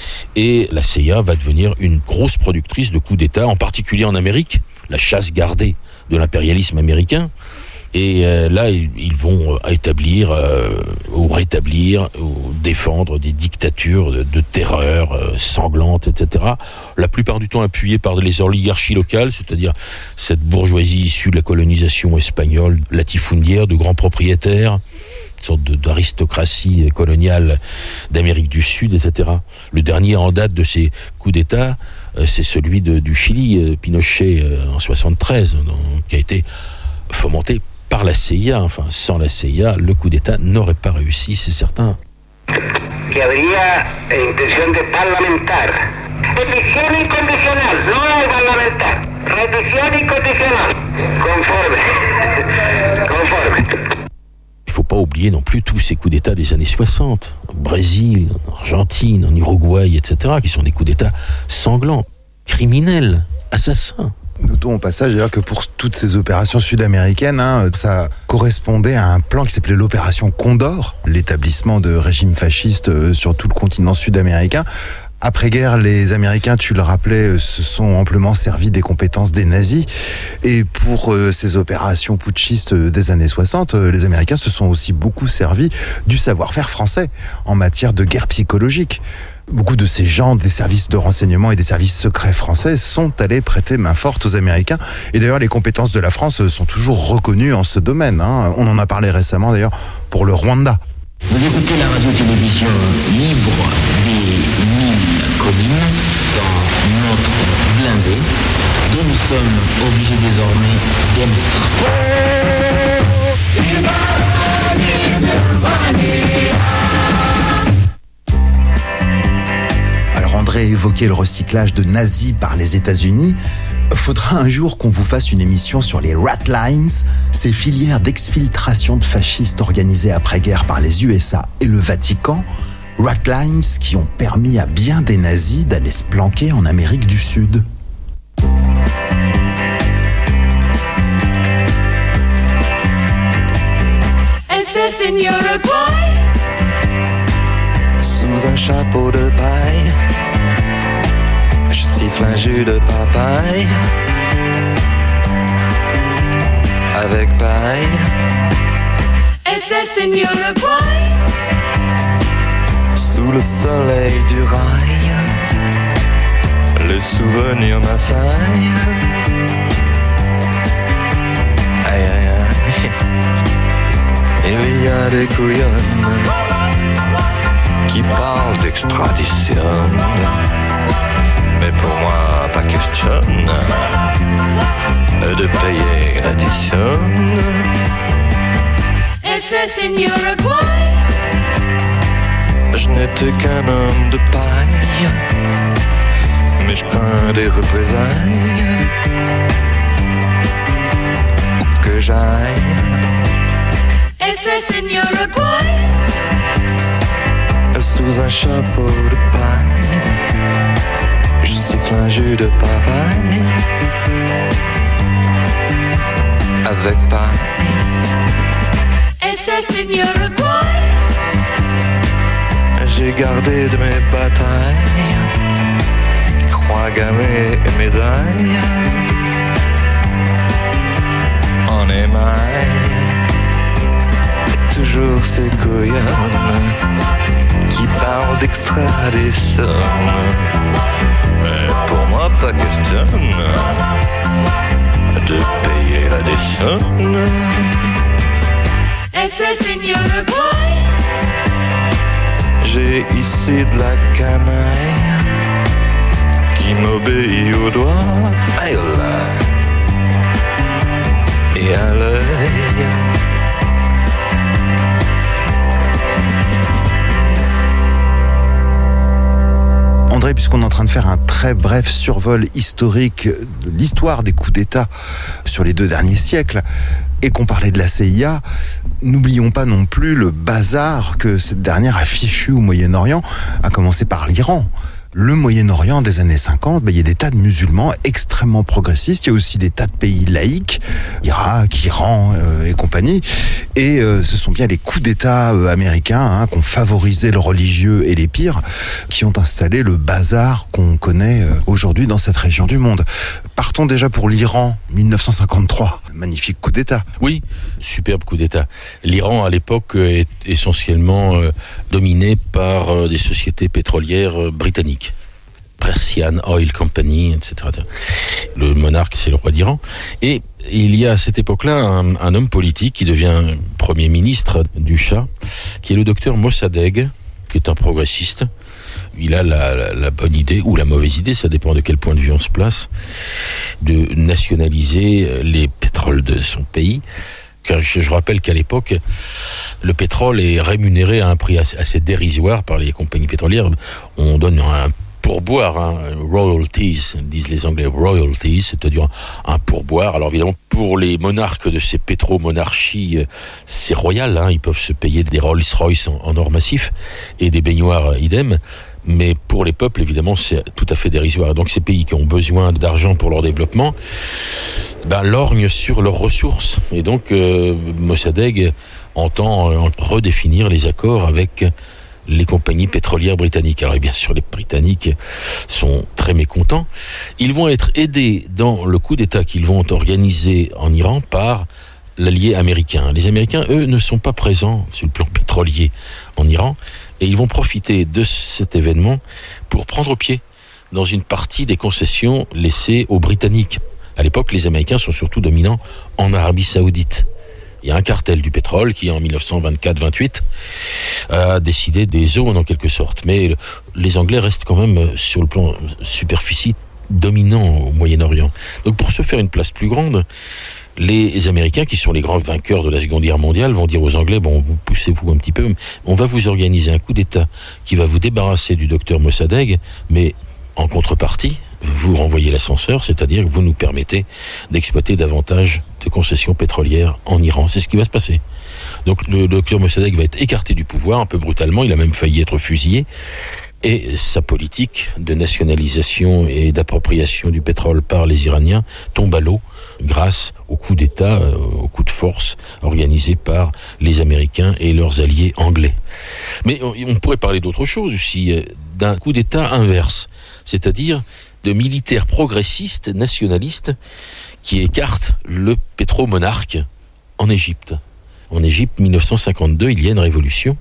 et la C I A va devenir une grosse productrice de coups d'État, en particulier en Amérique, la chasse gardée de l'impérialisme américain. Et euh, là, ils, ils vont euh, établir euh, ou rétablir ou défendre des dictatures de, de terreur euh, sanglantes, et cetera. La plupart du temps appuyées par les oligarchies locales, c'est-à-dire cette bourgeoisie issue de la colonisation espagnole, latifundière, de grands propriétaires, une sorte de, d'aristocratie coloniale d'Amérique du Sud, et cetera. Le dernier en date de ces coups d'État, euh, c'est celui de, du Chili, euh, Pinochet, euh, en soixante-treize, donc, qui a été fomenté par la C I A. Enfin, sans la C I A, le coup d'État n'aurait pas réussi, c'est certain. Que habría intención de parlamentar. Petición incondicional, no hay parlamentar. Petición incondicional. Conforme. Conforme. Il ne faut pas oublier non plus tous ces coups d'État des années soixante. Au Brésil, en Argentine, en Uruguay, et cetera, qui sont des coups d'État sanglants, criminels, assassins. Notons au passage d'ailleurs que pour toutes ces opérations sud-américaines, hein, ça correspondait à un plan qui s'appelait l'opération Condor, l'établissement de régimes fascistes sur tout le continent sud-américain, Après-guerre, les Américains, tu le rappelais, se sont amplement servis des compétences des nazis. Et pour euh, ces opérations putschistes des années soixante, euh, les Américains se sont aussi beaucoup servis du savoir-faire français en matière de guerre psychologique. Beaucoup de ces gens des services de renseignement et des services secrets français sont allés prêter main forte aux Américains. Et d'ailleurs, les compétences de la France sont toujours reconnues en ce domaine, hein. On en a parlé récemment d'ailleurs pour le Rwanda. Vous écoutez la radio-télévision libre des mille collines dans notre blindé, dont nous sommes obligés désormais d'émettre. Alors André évoquait le recyclage de nazis par les États-Unis. Faudra un jour qu'on vous fasse une émission sur les Ratlines, ces filières d'exfiltration de fascistes organisées après-guerre par les U S A et le Vatican. Ratlines qui ont permis à bien des nazis d'aller se planquer en Amérique du Sud. Est-ce Seigneur Uruguay? Sous un chapeau de paille, je siffle un jus de papaye avec paille. Est-ce Seigneur Uruguay? Sous le soleil du rail, le souvenir m'assaille. Aïe aïe aïe, il y a des couillonnes qui parlent d'extradition. Mais pour moi, pas question de payer l'addition. Est-ce Seigneur Uruguay? Je n'étais qu'un homme de paille, mais je crains des représailles. Où que j'aille, Est-ce Seigneur Uruguay? Sous un chapeau de paille, je siffle un jus de papaye avec paille. Est-ce Seigneur Uruguay? J'ai gardé de mes batailles croix gammées et médailles en émail. Toujours ces couillonnes qui parlent d'extradition. Mais pour moi, pas question de payer l'addition. Est-ce Seigneur Uruguay? J'ai ici de la canaille qui m'obéit au doigt et et à l'œil. André, puisqu'on est en train de faire un très bref survol historique de l'histoire des coups d'État sur les deux derniers siècles, et qu'on parlait de la C I A, n'oublions pas non plus le bazar que cette dernière a fichu au Moyen-Orient, à commencer par l'Iran. Le Moyen-Orient des années cinquante, ben, il y a des tas de musulmans extrêmement progressistes, il y a aussi des tas de pays laïques, Irak, Iran euh, et compagnie, et euh, ce sont bien les coups d'État euh, américains hein, qui ont favorisé le religieux et les pires, qui ont installé le bazar qu'on connaît euh, aujourd'hui dans cette région du monde. Partons déjà pour l'Iran, dix-neuf cent cinquante-trois, magnifique coup d'État. Oui, superbe coup d'État. L'Iran à l'époque est essentiellement euh, dominé par euh, des sociétés pétrolières euh, britanniques. Persian Oil Company, et cetera. Le monarque, c'est le roi d'Iran. Et il y a à cette époque-là un, un homme politique qui devient premier ministre du Shah, qui est le docteur Mossadegh, qui est un progressiste. Il a la, la, la bonne idée, ou la mauvaise idée, ça dépend de quel point de vue on se place, de nationaliser les pétroles de son pays. Car je, je rappelle qu'à l'époque, le pétrole est rémunéré à un prix assez, assez dérisoire par les compagnies pétrolières. On donne un pourboire, hein, royalties, disent les Anglais, royalties, c'est-à-dire un pourboire. Alors évidemment, pour les monarques de ces pétro-monarchies, c'est royal, hein, ils peuvent se payer des Rolls-Royce en, en or massif et des baignoires idem. Mais pour les peuples, évidemment, c'est tout à fait dérisoire. Donc ces pays qui ont besoin d'argent pour leur développement, ben, lorgnent sur leurs ressources. Et donc, euh, Mossadegh entend euh, redéfinir les accords avec les compagnies pétrolières britanniques. Alors bien sûr, les Britanniques sont très mécontents. Ils vont être aidés dans le coup d'État qu'ils vont organiser en Iran par l'allié américain. Les Américains, eux, ne sont pas présents sur le plan pétrolier en Iran et ils vont profiter de cet événement pour prendre pied dans une partie des concessions laissées aux Britanniques. À l'époque, les Américains sont surtout dominants en Arabie Saoudite. Il y a un cartel du pétrole qui, en dix-neuf cent vingt-quatre vingt-huit, a décidé des zones en quelque sorte. Mais les Anglais restent quand même, sur le plan superficie, dominants au Moyen-Orient. Donc pour se faire une place plus grande, les Américains, qui sont les grands vainqueurs de la Seconde Guerre mondiale, vont dire aux Anglais, bon, vous poussez-vous un petit peu, on va vous organiser un coup d'État qui va vous débarrasser du docteur Mossadegh, mais en contrepartie, vous renvoyez l'ascenseur, c'est-à-dire que vous nous permettez d'exploiter davantage de concessions pétrolières en Iran. C'est ce qui va se passer. Donc le docteur Mossadegh va être écarté du pouvoir un peu brutalement, il a même failli être fusillé, et sa politique de nationalisation et d'appropriation du pétrole par les Iraniens tombe à l'eau grâce au coup d'État, euh, au coup de force organisé par les Américains et leurs alliés anglais. Mais on, on pourrait parler d'autre chose aussi, euh, d'un coup d'État inverse, c'est-à-dire de militaires progressistes, nationalistes, qui écartent le pétromonarque en Égypte. En Égypte, dix-neuf cent cinquante-deux, il y a une révolution.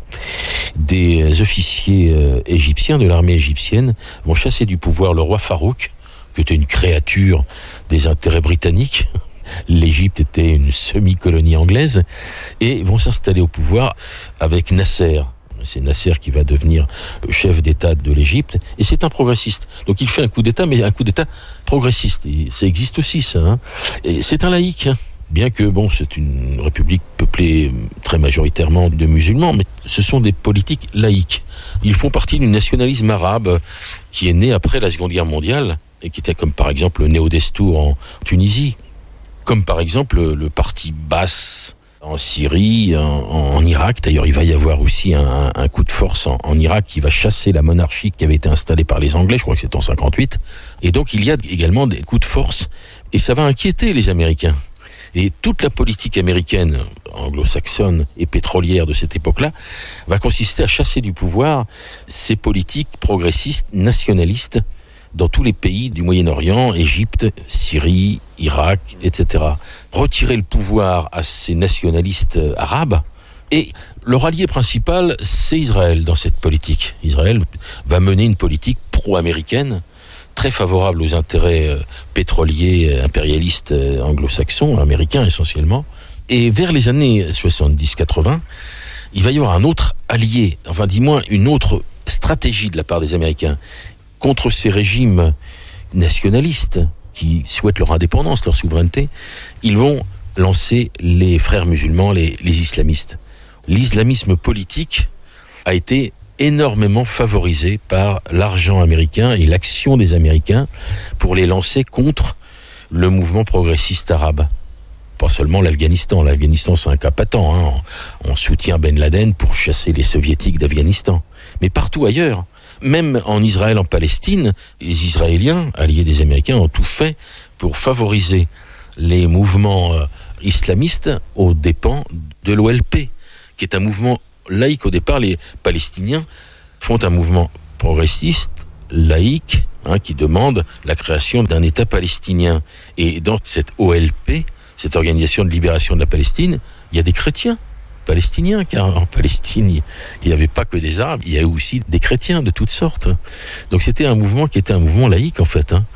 Des officiers euh, égyptiens, de l'armée égyptienne, vont chasser du pouvoir le roi Farouk, qui était une créature des intérêts britanniques. L'Égypte était une semi-colonie anglaise, et vont s'installer au pouvoir avec Nasser. C'est Nasser qui va devenir le chef d'État de l'Égypte, et c'est un progressiste. Donc il fait un coup d'État, mais un coup d'État progressiste. Et ça existe aussi, ça. Hein. Et c'est un laïc, hein. Bien que, bon, c'est une république peuplée très majoritairement de musulmans, mais ce sont des politiques laïques. Ils font partie du nationalisme arabe qui est né après la Seconde Guerre mondiale, et qui était comme par exemple le Néo-Destour en Tunisie, comme par exemple le parti Baas en Syrie, en, en Irak. D'ailleurs, il va y avoir aussi un, un coup de force en, en Irak qui va chasser la monarchie qui avait été installée par les Anglais, je crois que c'est en cinquante-huit. Et donc, il y a également des coups de force, et ça va inquiéter les Américains. Et toute la politique américaine, anglo-saxonne et pétrolière de cette époque-là, va consister à chasser du pouvoir ces politiques progressistes, nationalistes, dans tous les pays du Moyen-Orient, Égypte, Syrie, Irak, et cetera. Retirer le pouvoir à ces nationalistes arabes, et leur allié principal, c'est Israël dans cette politique. Israël va mener une politique pro-américaine, très favorable aux intérêts euh, pétroliers euh, impérialistes euh, anglo-saxons, américains essentiellement. Et vers les années soixante-dix quatre-vingts, il va y avoir un autre allié, enfin dis moins une autre stratégie de la part des Américains contre ces régimes nationalistes qui souhaitent leur indépendance, leur souveraineté. Ils vont lancer les frères musulmans, les, les islamistes. L'islamisme politique a été énormément favorisé par l'argent américain et l'action des Américains pour les lancer contre le mouvement progressiste arabe. Pas seulement l'Afghanistan. L'Afghanistan, c'est un cas patent. Hein. On soutient Ben Laden pour chasser les soviétiques d'Afghanistan. Mais partout ailleurs, même en Israël, en Palestine, les Israéliens, alliés des Américains, ont tout fait pour favoriser les mouvements euh, islamistes aux dépens de l'O L P, qui est un mouvement laïque. Au départ, les Palestiniens font un mouvement progressiste, laïque, hein, qui demande la création d'un État palestinien. Et dans cette O L P, cette organisation de libération de la Palestine, il y a des chrétiens palestiniens, car en Palestine, il n'y avait pas que des Arabes, il y a aussi des chrétiens de toutes sortes. Donc c'était un mouvement qui était un mouvement laïque, en fait. Hein.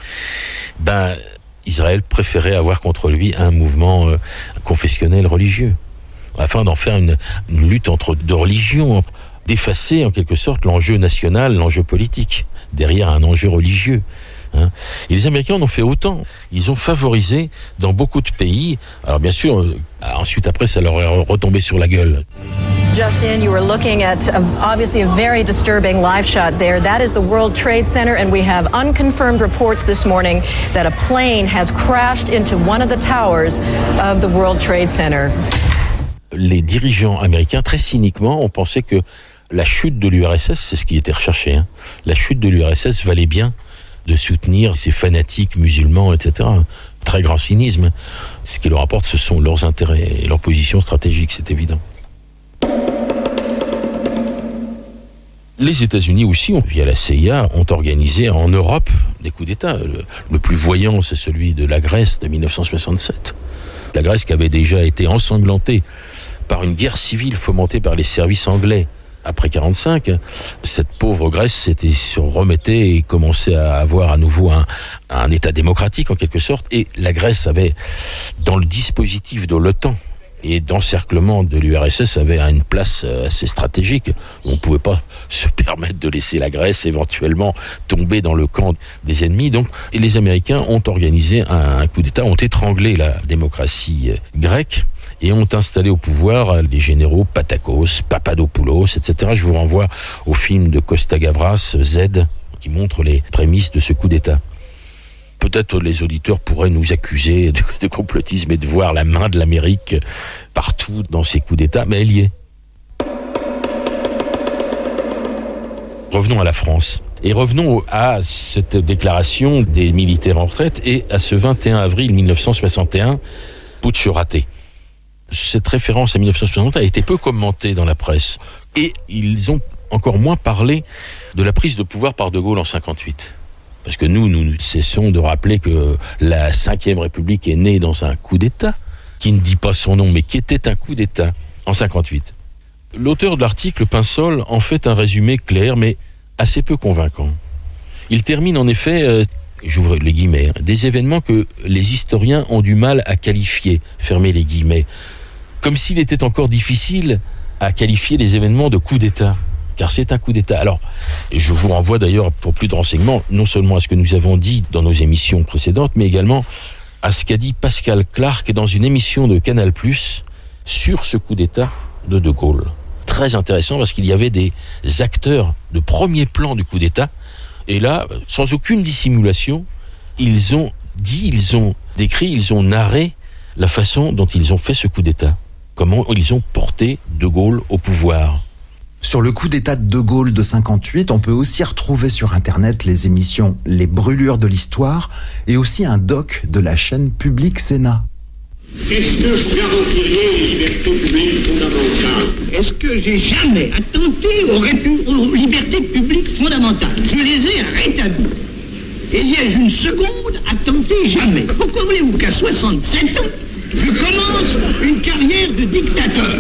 Ben, Israël préférait avoir contre lui un mouvement euh, confessionnel religieux, afin d'en faire une, une lutte entre deux religions, d'effacer en quelque sorte l'enjeu national, l'enjeu politique, derrière un enjeu religieux. Hein. Et les Américains en ont fait autant. Ils ont favorisé dans beaucoup de pays. Alors bien sûr, euh, ensuite après, ça leur est retombé sur la gueule. Justin, you were looking at um, obviously a very disturbing live shot there. That is the World Trade Center, and we have unconfirmed reports this morning that a plane has crashed into one of the towers of the World Trade Center. Les dirigeants américains, très cyniquement, ont pensé que la chute de l'U R S S, c'est ce qui était recherché, hein. La chute de l'U R S S valait bien de soutenir ces fanatiques musulmans, et cetera. Très grand cynisme. Ce qui leur apporte, ce sont leurs intérêts et leurs positions stratégiques, c'est évident. Les États-Unis aussi, via la C I A, ont organisé en Europe des coups d'État. Le, le plus voyant, c'est celui de la Grèce de dix-neuf cent soixante-sept. La Grèce qui avait déjà été ensanglantée par une guerre civile fomentée par les services anglais après quarante-cinq. Cette pauvre Grèce s'était se remettait et commençait à avoir à nouveau un, un État démocratique en quelque sorte. Et la Grèce avait, dans le dispositif de l'OTAN, et d'encerclement de l'U R S S avait une place assez stratégique. On ne pouvait pas se permettre de laisser la Grèce éventuellement tomber dans le camp des ennemis. Donc, et les Américains ont organisé un, un coup d'État, ont étranglé la démocratie grecque et ont installé au pouvoir les généraux Patakos, Papadopoulos, et cetera. Je vous renvoie au film de Costa Gavras, Z, qui montre les prémices de ce coup d'État. Peut-être les auditeurs pourraient nous accuser de, de complotisme et de voir la main de l'Amérique partout dans ces coups d'État, mais elle y est. Revenons à la France. Et revenons à cette déclaration des militaires en retraite et à ce vingt et un avril mille neuf cent soixante et un, putsch raté. Cette référence à mille neuf cent soixante et un a été peu commentée dans la presse. Et ils ont encore moins parlé de la prise de pouvoir par De Gaulle en cinquante-huit. Parce que nous, nous ne cessons de rappeler que la cinquième République est née dans un coup d'État, qui ne dit pas son nom, mais qui était un coup d'État, en cinquante-huit. L'auteur de l'article, Pinsol, en fait un résumé clair, mais assez peu convaincant. Il termine en effet, euh, j'ouvre les guillemets, hein, des événements que les historiens ont du mal à qualifier, fermez les guillemets, comme s'il était encore difficile à qualifier les événements de coup d'État. Car c'est un coup d'État. Alors, je vous renvoie d'ailleurs pour plus de renseignements, non seulement à ce que nous avons dit dans nos émissions précédentes, mais également à ce qu'a dit Pascal Clark dans une émission de Canal plus, sur ce coup d'État de De Gaulle. Très intéressant parce qu'il y avait des acteurs de premier plan du coup d'État, et là, sans aucune dissimulation, ils ont dit, ils ont décrit, ils ont narré la façon dont ils ont fait ce coup d'État. Comment ils ont porté De Gaulle au pouvoir. Sur le coup d'État de De Gaulle de cinquante-huit, on peut aussi retrouver sur Internet les émissions Les Brûlures de l'Histoire et aussi un doc de la chaîne Public Sénat. Est-ce que vous garantiriez les libertés publiques fondamentales? Est-ce que j'ai jamais attenté aux, répu- aux libertés publiques fondamentales? Je les ai rétablies. Et ai-je une seconde attenté? Jamais. Pourquoi voulez-vous qu'à soixante-sept ans, je commence une carrière de dictateur?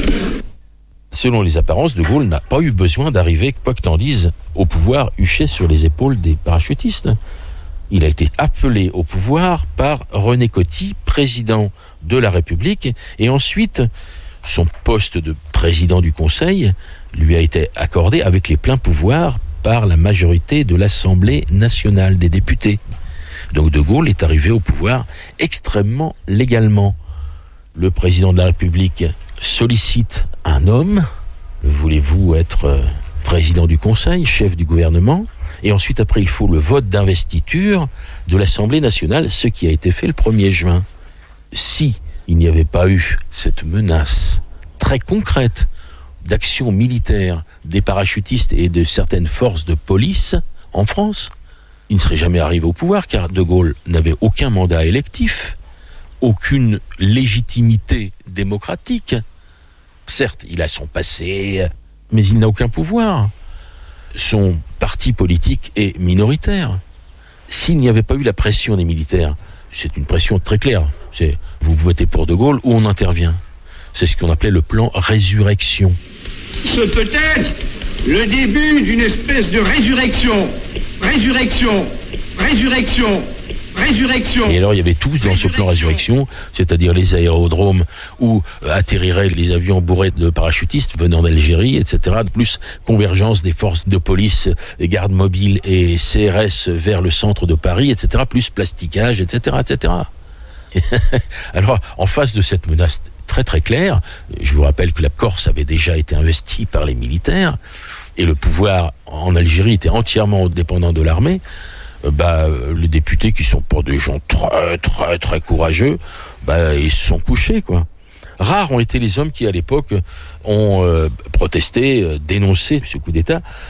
Selon les apparences, De Gaulle n'a pas eu besoin d'arriver, quoi que t'en dises, au pouvoir huché sur les épaules des parachutistes. Il a été appelé au pouvoir par René Coty, président de la République, et ensuite, son poste de président du Conseil lui a été accordé avec les pleins pouvoirs par la majorité de l'Assemblée nationale des députés. Donc De Gaulle est arrivé au pouvoir extrêmement légalement. Le président de la République sollicite un homme, voulez-vous être président du Conseil, chef du gouvernement, et ensuite après il faut le vote d'investiture de l'Assemblée nationale, ce qui a été fait le premier juin. Si il n'y avait pas eu cette menace très concrète d'action militaire des parachutistes et de certaines forces de police en France, il ne serait jamais arrivé au pouvoir, car De Gaulle n'avait aucun mandat électif, aucune légitimité démocratique. Certes, il a son passé, mais il n'a aucun pouvoir. Son parti politique est minoritaire. S'il n'y avait pas eu la pression des militaires, c'est une pression très claire. C'est vous votez pour De Gaulle ou on intervient. C'est ce qu'on appelait le plan résurrection. C'est peut-être le début d'une espèce de résurrection. Résurrection. Résurrection. Résurrection. Et alors il y avait tous dans ce plan résurrection, c'est-à-dire les aérodromes où atterriraient les avions bourrés de parachutistes venant d'Algérie, et cetera. De plus, convergence des forces de police, gardes mobiles et C R S vers le centre de Paris, et cetera. Plus plasticage, et cetera, et cetera. Alors, en face de cette menace très très claire, je vous rappelle que la Corse avait déjà été investie par les militaires et le pouvoir en Algérie était entièrement dépendant de l'armée. Bah, les députés qui sont pas des gens très très très courageux, bah, ils se sont couchés, quoi. Rares ont été les hommes qui, à l'époque, ont euh, protesté, euh, dénoncé ce coup d'État.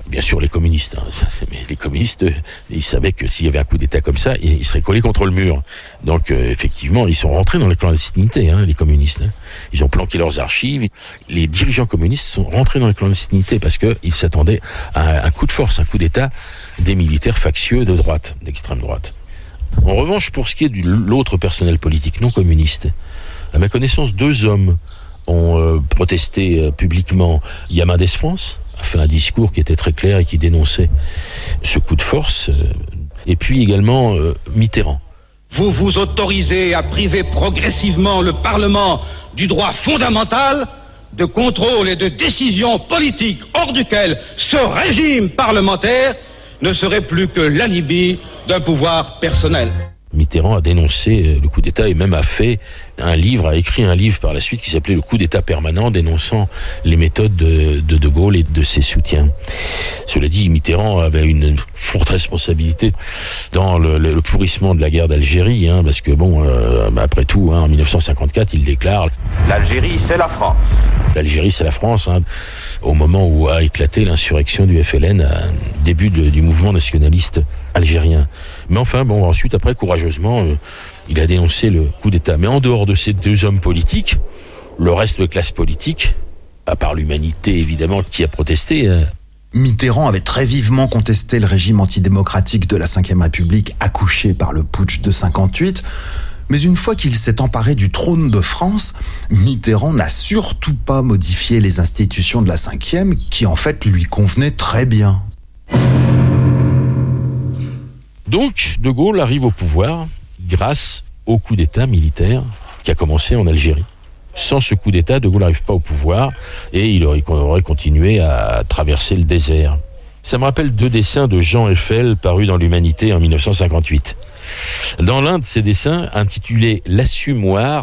Bien sûr, les communistes, hein, ça, c'est, mais les communistes, ils savaient que s'il y avait un coup d'État comme ça, ils seraient collés contre le mur. Donc, euh, effectivement, ils sont rentrés dans la clandestinité, hein, les communistes. Hein. Ils ont planqué leurs archives. Les dirigeants communistes sont rentrés dans la clandestinité parce qu'ils s'attendaient à un coup de force, un coup d'État des militaires factieux de droite, d'extrême droite. En revanche, pour ce qui est de l'autre personnel politique non communiste, à ma connaissance, deux hommes ont euh, protesté euh, publiquement. Il y a Mendès France, a fait un discours qui était très clair et qui dénonçait ce coup de force. Et puis également euh, Mitterrand. Vous vous autorisez à priver progressivement le Parlement du droit fondamental de contrôle et de décision politique hors duquel ce régime parlementaire ne serait plus que l'alibi d'un pouvoir personnel. Mitterrand a dénoncé le coup d'État et même a fait un livre, a écrit un livre par la suite qui s'appelait Le coup d'État permanent, dénonçant les méthodes de De, de Gaulle et de ses soutiens. Cela dit, Mitterrand avait une forte responsabilité dans le, le, le pourrissement de la guerre d'Algérie, hein, parce que bon, euh, après tout, hein, en dix-neuf cent cinquante-quatre, il déclare l'Algérie, c'est la France. L'Algérie, c'est la France, hein, au moment où a éclaté l'insurrection du F L N, à début de, du mouvement nationaliste algérien. Mais enfin, bon, ensuite, après, courageusement, euh, il a dénoncé le coup d'État. Mais en dehors de ces deux hommes politiques, le reste de classe politique, à part l'humanité, évidemment, qui a protesté... Euh... Mitterrand avait très vivement contesté le régime antidémocratique de la cinquième République, accouché par le putsch de cinquante-huit. Mais une fois qu'il s'est emparé du trône de France, Mitterrand n'a surtout pas modifié les institutions de la cinquième, qui en fait lui convenaient très bien. Donc, De Gaulle arrive au pouvoir grâce au coup d'État militaire qui a commencé en Algérie. Sans ce coup d'État, De Gaulle n'arrive pas au pouvoir et il aurait, aurait continué à traverser le désert. Ça me rappelle deux dessins de Jean Eiffel parus dans l'Humanité en dix-neuf cent cinquante-huit. Dans l'un de ces dessins, intitulé « L'assumoir »,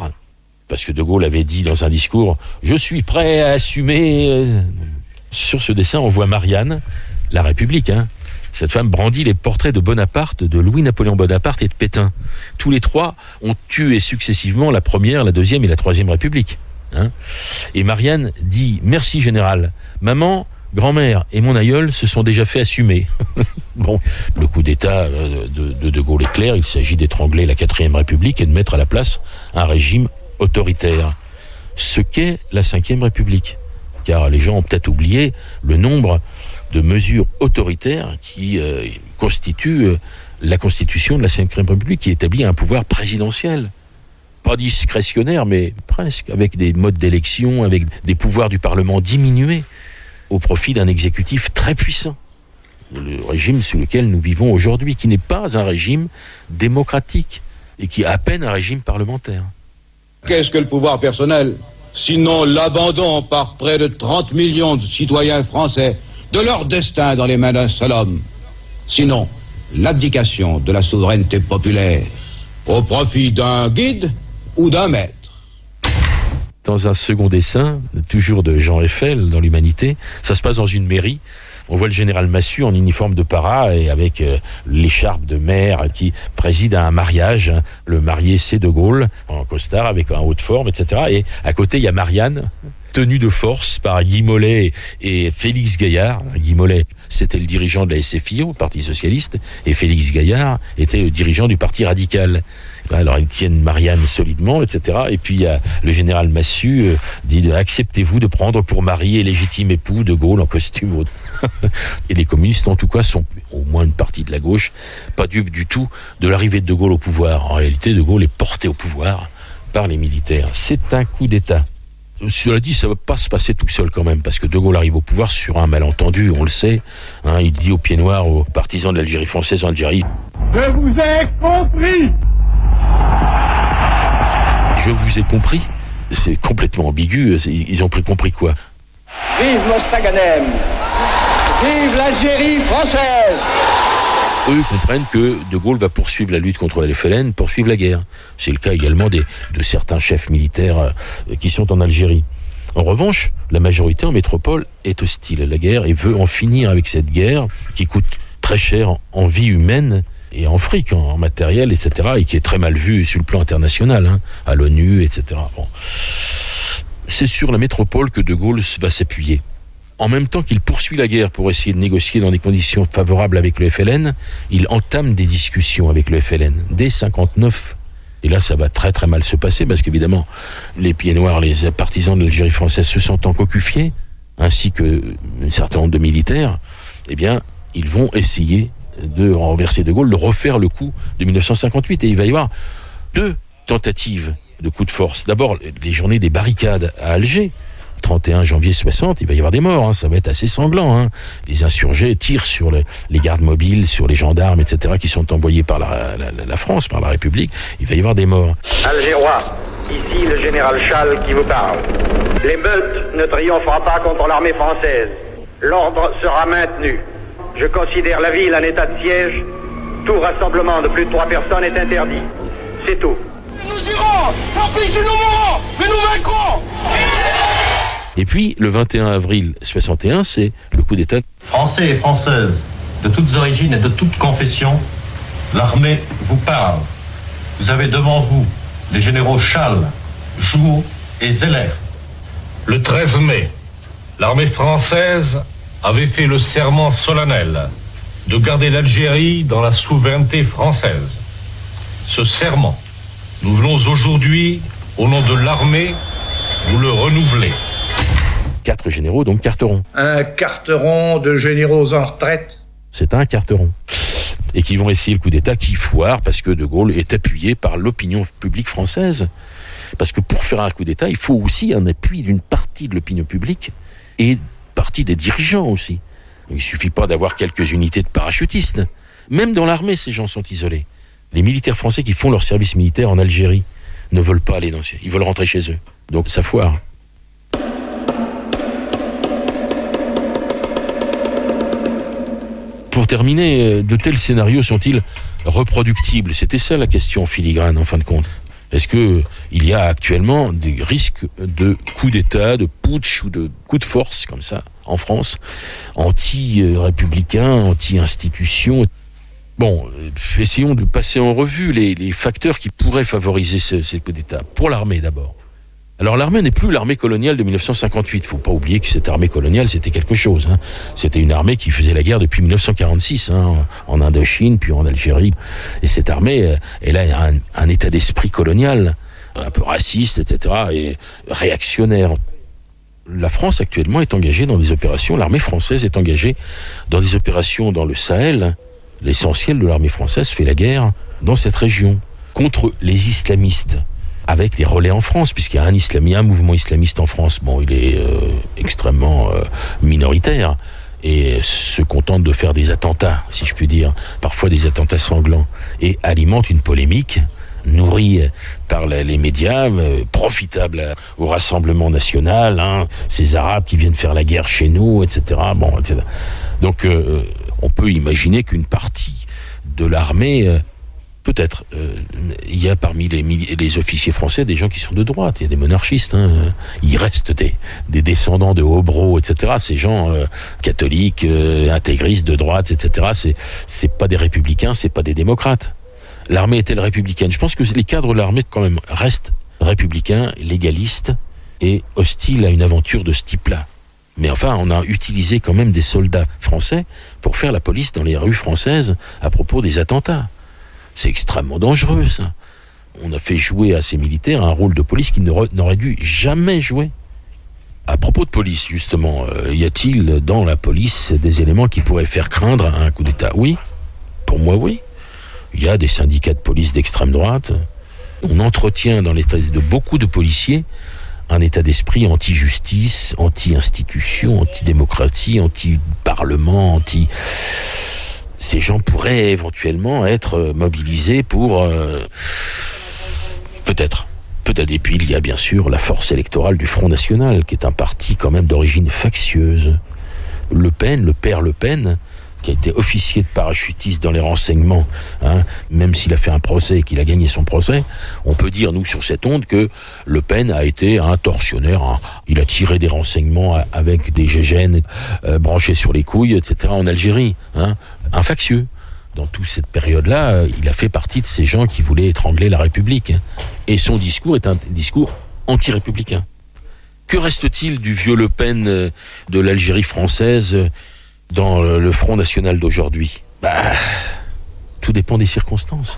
parce que De Gaulle avait dit dans un discours « Je suis prêt à assumer ». Sur ce dessin, on voit Marianne, la République, hein. Cette femme brandit les portraits de Bonaparte, de Louis-Napoléon Bonaparte et de Pétain. Tous les trois ont tué successivement la première, la deuxième et la troisième République. Hein. Et Marianne dit « Merci général, maman, grand-mère et mon aïeul se sont déjà fait assumer. » Bon, le coup d'État de, de De Gaulle est clair, il s'agit d'étrangler la quatrième République et de mettre à la place un régime autoritaire. Ce qu'est la cinquième République. Car les gens ont peut-être oublié le nombre de mesures autoritaires qui euh, constituent euh, la constitution de la cinquième République, qui établit un pouvoir présidentiel. Pas discrétionnaire, mais presque, avec des modes d'élection, avec des pouvoirs du Parlement diminués, au profit d'un exécutif très puissant. Le régime sous lequel nous vivons aujourd'hui, qui n'est pas un régime démocratique, et qui est à peine un régime parlementaire. Qu'est-ce que le pouvoir personnel ? Sinon l'abandon par près de trente millions de citoyens français de leur destin dans les mains d'un seul homme. Sinon, l'abdication de la souveraineté populaire au profit d'un guide ou d'un maître. Dans un second dessin, toujours de Jean Eiffel, dans l'Humanité, ça se passe dans une mairie. On voit le général Massu en uniforme de para et avec euh, l'écharpe de maire qui préside à un mariage. Le marié, c'est De Gaulle, en costard, avec un haut de forme, et cetera. Et à côté, il y a Marianne, tenue de force par Guy Mollet et Félix Gaillard. Guy Mollet, c'était le dirigeant de la S F I O, Parti Socialiste, et Félix Gaillard était le dirigeant du Parti Radical. Alors ils tiennent Marianne solidement, et cetera. Et puis il y a le général Massu euh, dit « Acceptez-vous de prendre pour mari et légitime époux De Gaulle en costume ?» Et les communistes, en tout cas, sont au moins une partie de la gauche, pas dupes du tout de l'arrivée de De Gaulle au pouvoir. En réalité, De Gaulle est porté au pouvoir par les militaires. C'est un coup d'État. Cela dit, ça ne va pas se passer tout seul quand même, parce que De Gaulle arrive au pouvoir sur un malentendu, on le sait. Hein, il dit au pied noir aux partisans de l'Algérie française en Algérie « Je vous ai compris !» Je vous ai compris. C'est complètement ambigu. Ils ont pris compris quoi? Vive Mostaganem! Vive l'Algérie française! Eux comprennent que De Gaulle va poursuivre la lutte contre le F L N, poursuivre la guerre. C'est le cas également des, de certains chefs militaires euh, qui sont en Algérie. En revanche, la majorité en métropole est hostile à la guerre et veut en finir avec cette guerre qui coûte très cher en vie humaine et en fric, en, en matériel, et cetera, et qui est très mal vue sur le plan international, hein, à l'ONU, et cetera. Bon. C'est sur la métropole que De Gaulle va s'appuyer. En même temps qu'il poursuit la guerre pour essayer de négocier dans des conditions favorables avec le F L N, il entame des discussions avec le F L N dès cinquante-neuf. Et là, ça va très très mal se passer parce qu'évidemment, les pieds noirs, les partisans de l'Algérie française se sentant cocufiés, ainsi que un certain nombre de militaires, eh bien, ils vont essayer de renverser De Gaulle, de refaire le coup de dix-neuf cent cinquante-huit. Et il va y avoir deux tentatives de coup de force. D'abord, les journées des barricades à Alger, trente et un janvier soixante, il va y avoir des morts, hein, ça va être assez sanglant. Hein. Les insurgés tirent sur les, les gardes mobiles, sur les gendarmes, et cetera, qui sont envoyés par la, la, la France, par la République. Il va y avoir des morts. Algérois, ici le général Schall qui vous parle. L'émeute ne triomphera pas contre l'armée française. L'ordre sera maintenu. Je considère la ville en état de siège. Tout rassemblement de plus de trois personnes est interdit. C'est tout. Nous irons, tant pis si nous mourrons, mais nous vaincrons. Et puis, le vingt et un avril soixante et un, c'est le coup d'État. Français et Françaises, de toutes origines et de toutes confessions, l'armée vous parle. Vous avez devant vous les généraux Schall, Jouot et Zeller. Le treize mai, l'armée française avait fait le serment solennel de garder l'Algérie dans la souveraineté française. Ce serment, nous venons aujourd'hui, au nom de l'armée, vous le renouveler. Quatre généraux, donc Carteron. Un Carteron de généraux en retraite. C'est un Carteron. Et qui vont essayer le coup d'État qui foire parce que De Gaulle est appuyé par l'opinion publique française. Parce que pour faire un coup d'État, il faut aussi un appui d'une partie de l'opinion publique et partie des dirigeants aussi. Il ne suffit pas d'avoir quelques unités de parachutistes. Même dans l'armée, ces gens sont isolés. Les militaires français qui font leur service militaire en Algérie ne veulent pas aller dans ces... Ils veulent rentrer chez eux. Donc ça foire. Pour terminer, de tels scénarios sont-ils reproductibles ? C'était ça la question filigrane en fin de compte. Est-ce que il y a actuellement des risques de coup d'État, de putsch ou de coup de force comme ça en France, anti-républicain, anti-institution ? Bon, essayons de passer en revue les, les facteurs qui pourraient favoriser ce, ce coup d'État. Pour l'armée d'abord. Alors l'armée n'est plus l'armée coloniale de dix-neuf cent cinquante-huit. Faut pas oublier que cette armée coloniale, c'était quelque chose. Hein. C'était une armée qui faisait la guerre depuis dix-neuf cent quarante-six, hein, en Indochine, puis en Algérie. Et cette armée, elle a un, un état d'esprit colonial, un peu raciste, et cetera, et réactionnaire. La France actuellement est engagée dans des opérations, l'armée française est engagée dans des opérations dans le Sahel. L'essentiel de l'armée française fait la guerre dans cette région contre les islamistes. Avec des relais en France, puisqu'il y a un islamien, un mouvement islamiste en France. Bon, il est euh, extrêmement euh, minoritaire et se contente de faire des attentats, si je puis dire, parfois des attentats sanglants, et alimente une polémique nourrie par les, les médias, euh, profitable au Rassemblement national, hein, ces Arabes qui viennent faire la guerre chez nous, et cetera. Bon, et cetera. Donc, euh, on peut imaginer qu'une partie de l'armée... Euh, Peut-être. Euh, il y a parmi les, les officiers français des gens qui sont de droite. Il y a des monarchistes. Hein. Il reste des, des descendants de Hobro, et cetera. Ces gens euh, catholiques, euh, intégristes, de droite, et cetera. C'est, c'est pas des républicains, c'est pas des démocrates. L'armée est-elle républicaine ? Je pense que les cadres de l'armée, quand même, restent républicains, légalistes et hostiles à une aventure de ce type-là. Mais enfin, on a utilisé quand même des soldats français pour faire la police dans les rues françaises à propos des attentats. C'est extrêmement dangereux, ça. On a fait jouer à ces militaires un rôle de police qu'ils n'auraient dû jamais jouer. À propos de police, justement, euh, y a-t-il dans la police des éléments qui pourraient faire craindre un coup d'État ? Oui, pour moi, oui. Il y a des syndicats de police d'extrême droite. On entretient dans l'état de beaucoup de policiers un état d'esprit anti-justice, anti-institution, anti-démocratie, anti-parlement, anti... Ces gens pourraient éventuellement être mobilisés pour... Euh, peut-être. Peut-être. Et puis il y a bien sûr la force électorale du Front National, qui est un parti quand même d'origine factieuse. Le Pen, le père Le Pen, qui a été officier de parachutiste dans les renseignements, hein, même s'il a fait un procès et qu'il a gagné son procès, on peut dire, nous, sur cette onde, que Le Pen a été un tortionnaire. Hein. Il a tiré des renseignements avec des gégènes euh, branchés sur les couilles, et cetera, en Algérie. Hein, un factieux. Dans toute cette période-là, euh, il a fait partie de ces gens qui voulaient étrangler la République. Hein. Et son discours est un discours anti-républicain. Que reste-t-il du vieux Le Pen de l'Algérie française dans le Front National d'aujourd'hui? Bah, tout dépend des circonstances.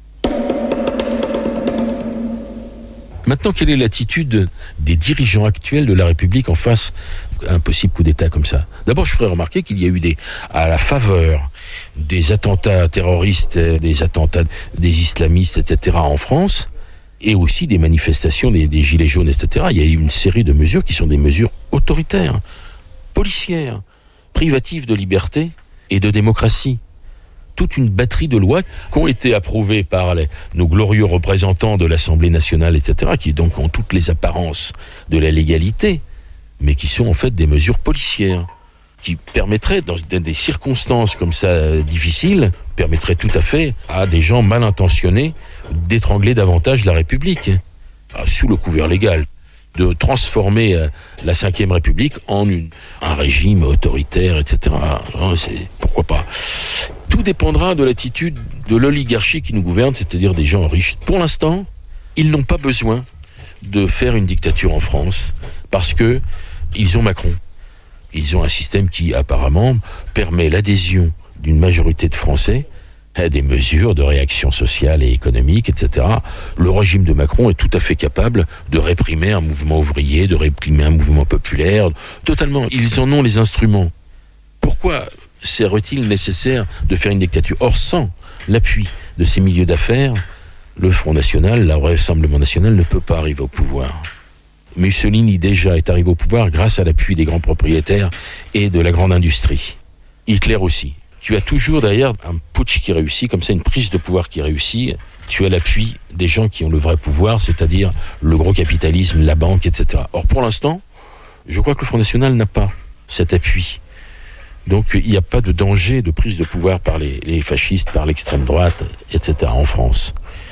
Maintenant, quelle est l'attitude des dirigeants actuels de la République en face à un possible coup d'État comme ça? D'abord, je ferai remarquer qu'il y a eu des, à la faveur des attentats terroristes, des attentats des islamistes, et cetera en France, et aussi des manifestations des, des gilets jaunes, et cetera. Il y a eu une série de mesures qui sont des mesures autoritaires, policières, privatives de liberté et de démocratie. Toute une batterie de lois qui ont été approuvées par les, nos glorieux représentants de l'Assemblée nationale, et cetera, qui donc ont toutes les apparences de la légalité, mais qui sont en fait des mesures policières, qui permettraient, dans des circonstances comme ça difficiles, permettraient tout à fait à des gens mal intentionnés d'étrangler davantage la République, sous le couvert légal, de transformer euh, la cinquième République en une, un régime autoritaire, et cetera. Non, c'est, pourquoi pas. Tout dépendra de l'attitude de l'oligarchie qui nous gouverne, c'est-à-dire des gens riches. Pour l'instant, ils n'ont pas besoin de faire une dictature en France, parce que ils ont Macron. Ils ont un système qui, apparemment, permet l'adhésion d'une majorité de Français à des mesures de réaction sociale et économique, et cetera. Le régime de Macron est tout à fait capable de réprimer un mouvement ouvrier, de réprimer un mouvement populaire, totalement. Ils en ont les instruments. Pourquoi serait-il nécessaire de faire une dictature? Or, sans l'appui de ces milieux d'affaires, le Front National, le Rassemblement National ne peut pas arriver au pouvoir. Mussolini déjà est arrivé au pouvoir grâce à l'appui des grands propriétaires et de la grande industrie. Hitler aussi. Tu as toujours derrière un putsch qui réussit, comme ça une prise de pouvoir qui réussit. Tu as l'appui des gens qui ont le vrai pouvoir, c'est-à-dire le gros capitalisme, la banque, et cetera. Or, pour l'instant, je crois que le Front National n'a pas cet appui. Donc, il n'y a pas de danger de prise de pouvoir par les, les fascistes, par l'extrême droite, et cetera en France.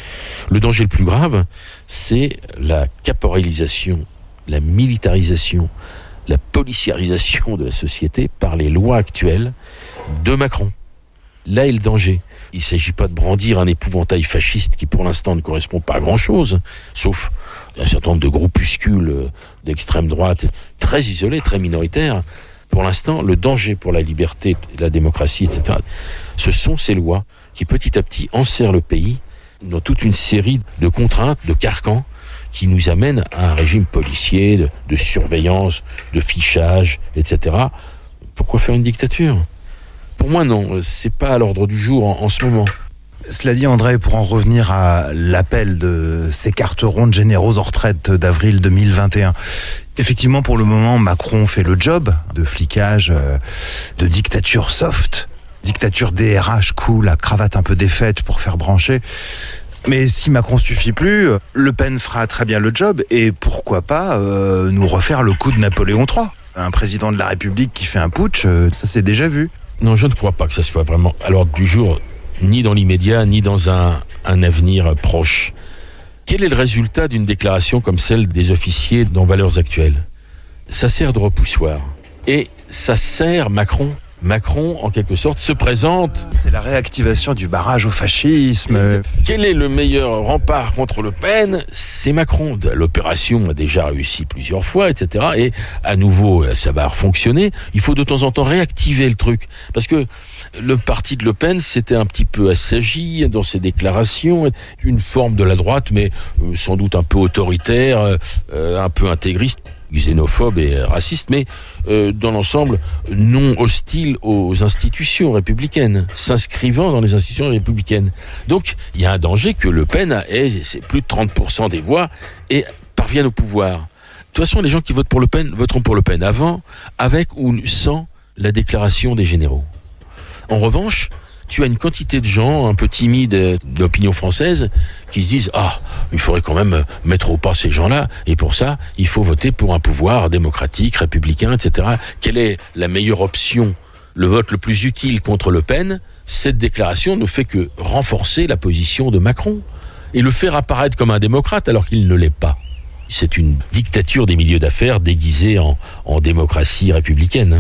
Le danger le plus grave, c'est la caporalisation, la militarisation, la policiarisation de la société par les lois actuelles de Macron. Là est le danger. Il ne s'agit pas de brandir un épouvantail fasciste qui pour l'instant ne correspond pas à grand-chose, sauf un certain nombre de groupuscules d'extrême droite très isolés, très minoritaires. Pour l'instant, le danger pour la liberté, la démocratie, et cetera, ce sont ces lois qui petit à petit enserrent le pays dans toute une série de contraintes, de carcans, qui nous amènent à un régime policier, de, de surveillance, de fichage, et cetera. Pourquoi faire une dictature ? Pour moi, non, c'est pas à l'ordre du jour en, en ce moment. Cela dit, André, pour en revenir à l'appel de ces cartes rondes généraux en retraite d'avril deux mille vingt et un, effectivement, pour le moment, Macron fait le job de flicage, de dictature soft, dictature D R H cool, la cravate un peu défaite pour faire brancher. Mais si Macron suffit plus, Le Pen fera très bien le job et pourquoi pas euh, nous refaire le coup de Napoléon trois. Un président de la République qui fait un putsch, euh, ça s'est déjà vu. Non, je ne crois pas que ça soit vraiment à l'ordre du jour, ni dans l'immédiat, ni dans un, un avenir proche. Quel est le résultat d'une déclaration comme celle des officiers dans Valeurs Actuelles ? Ça sert de repoussoir. Et ça sert Macron. Macron, en quelque sorte, se présente... C'est la réactivation du barrage au fascisme. Quel est le meilleur rempart contre Le Pen ? C'est Macron. L'opération a déjà réussi plusieurs fois, et cetera. Et à nouveau, ça va fonctionner. Il faut de temps en temps réactiver le truc. Parce que le parti de Le Pen s'était un petit peu assagi dans ses déclarations. Une forme de la droite, mais sans doute un peu autoritaire, un peu intégriste, xénophobe et raciste, mais euh, dans l'ensemble non hostile aux institutions républicaines, s'inscrivant dans les institutions républicaines. Donc, il y a un danger que Le Pen ait c'est plus de trente pour cent des voix et parvienne au pouvoir. De toute façon, les gens qui votent pour Le Pen voteront pour Le Pen avant, avec ou sans la déclaration des généraux. En revanche, tu as une quantité de gens un peu timides de l'opinion française qui se disent « Ah, il faudrait quand même mettre au pas ces gens-là, et pour ça, il faut voter pour un pouvoir démocratique, républicain, et cetera » Quelle est la meilleure option ? Le vote le plus utile contre Le Pen, cette déclaration ne fait que renforcer la position de Macron et le faire apparaître comme un démocrate alors qu'il ne l'est pas. C'est une dictature des milieux d'affaires déguisée en, en démocratie républicaine.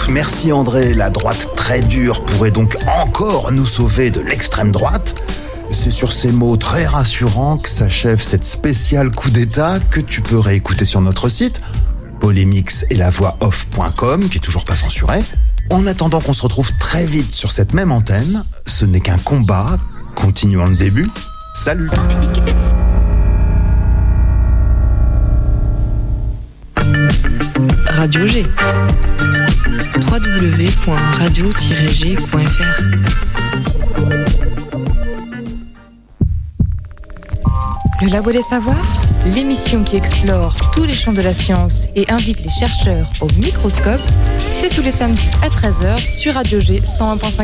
Merci André, la droite très dure pourrait donc encore nous sauver de l'extrême droite. C'est sur ces mots très rassurants que s'achève cette spéciale coup d'État que tu peux réécouter sur notre site polémix et la voix off point com, qui est toujours pas censuré. En attendant qu'on se retrouve très vite sur cette même antenne, ce n'est qu'un combat. Continuons le début. Salut. Radio G. w w w point radio tiret g point f r. Le Labo des Savoirs, l'émission qui explore tous les champs de la science et invite les chercheurs au microscope, c'est tous les samedis à treize heures sur Radio G cent un point cinq.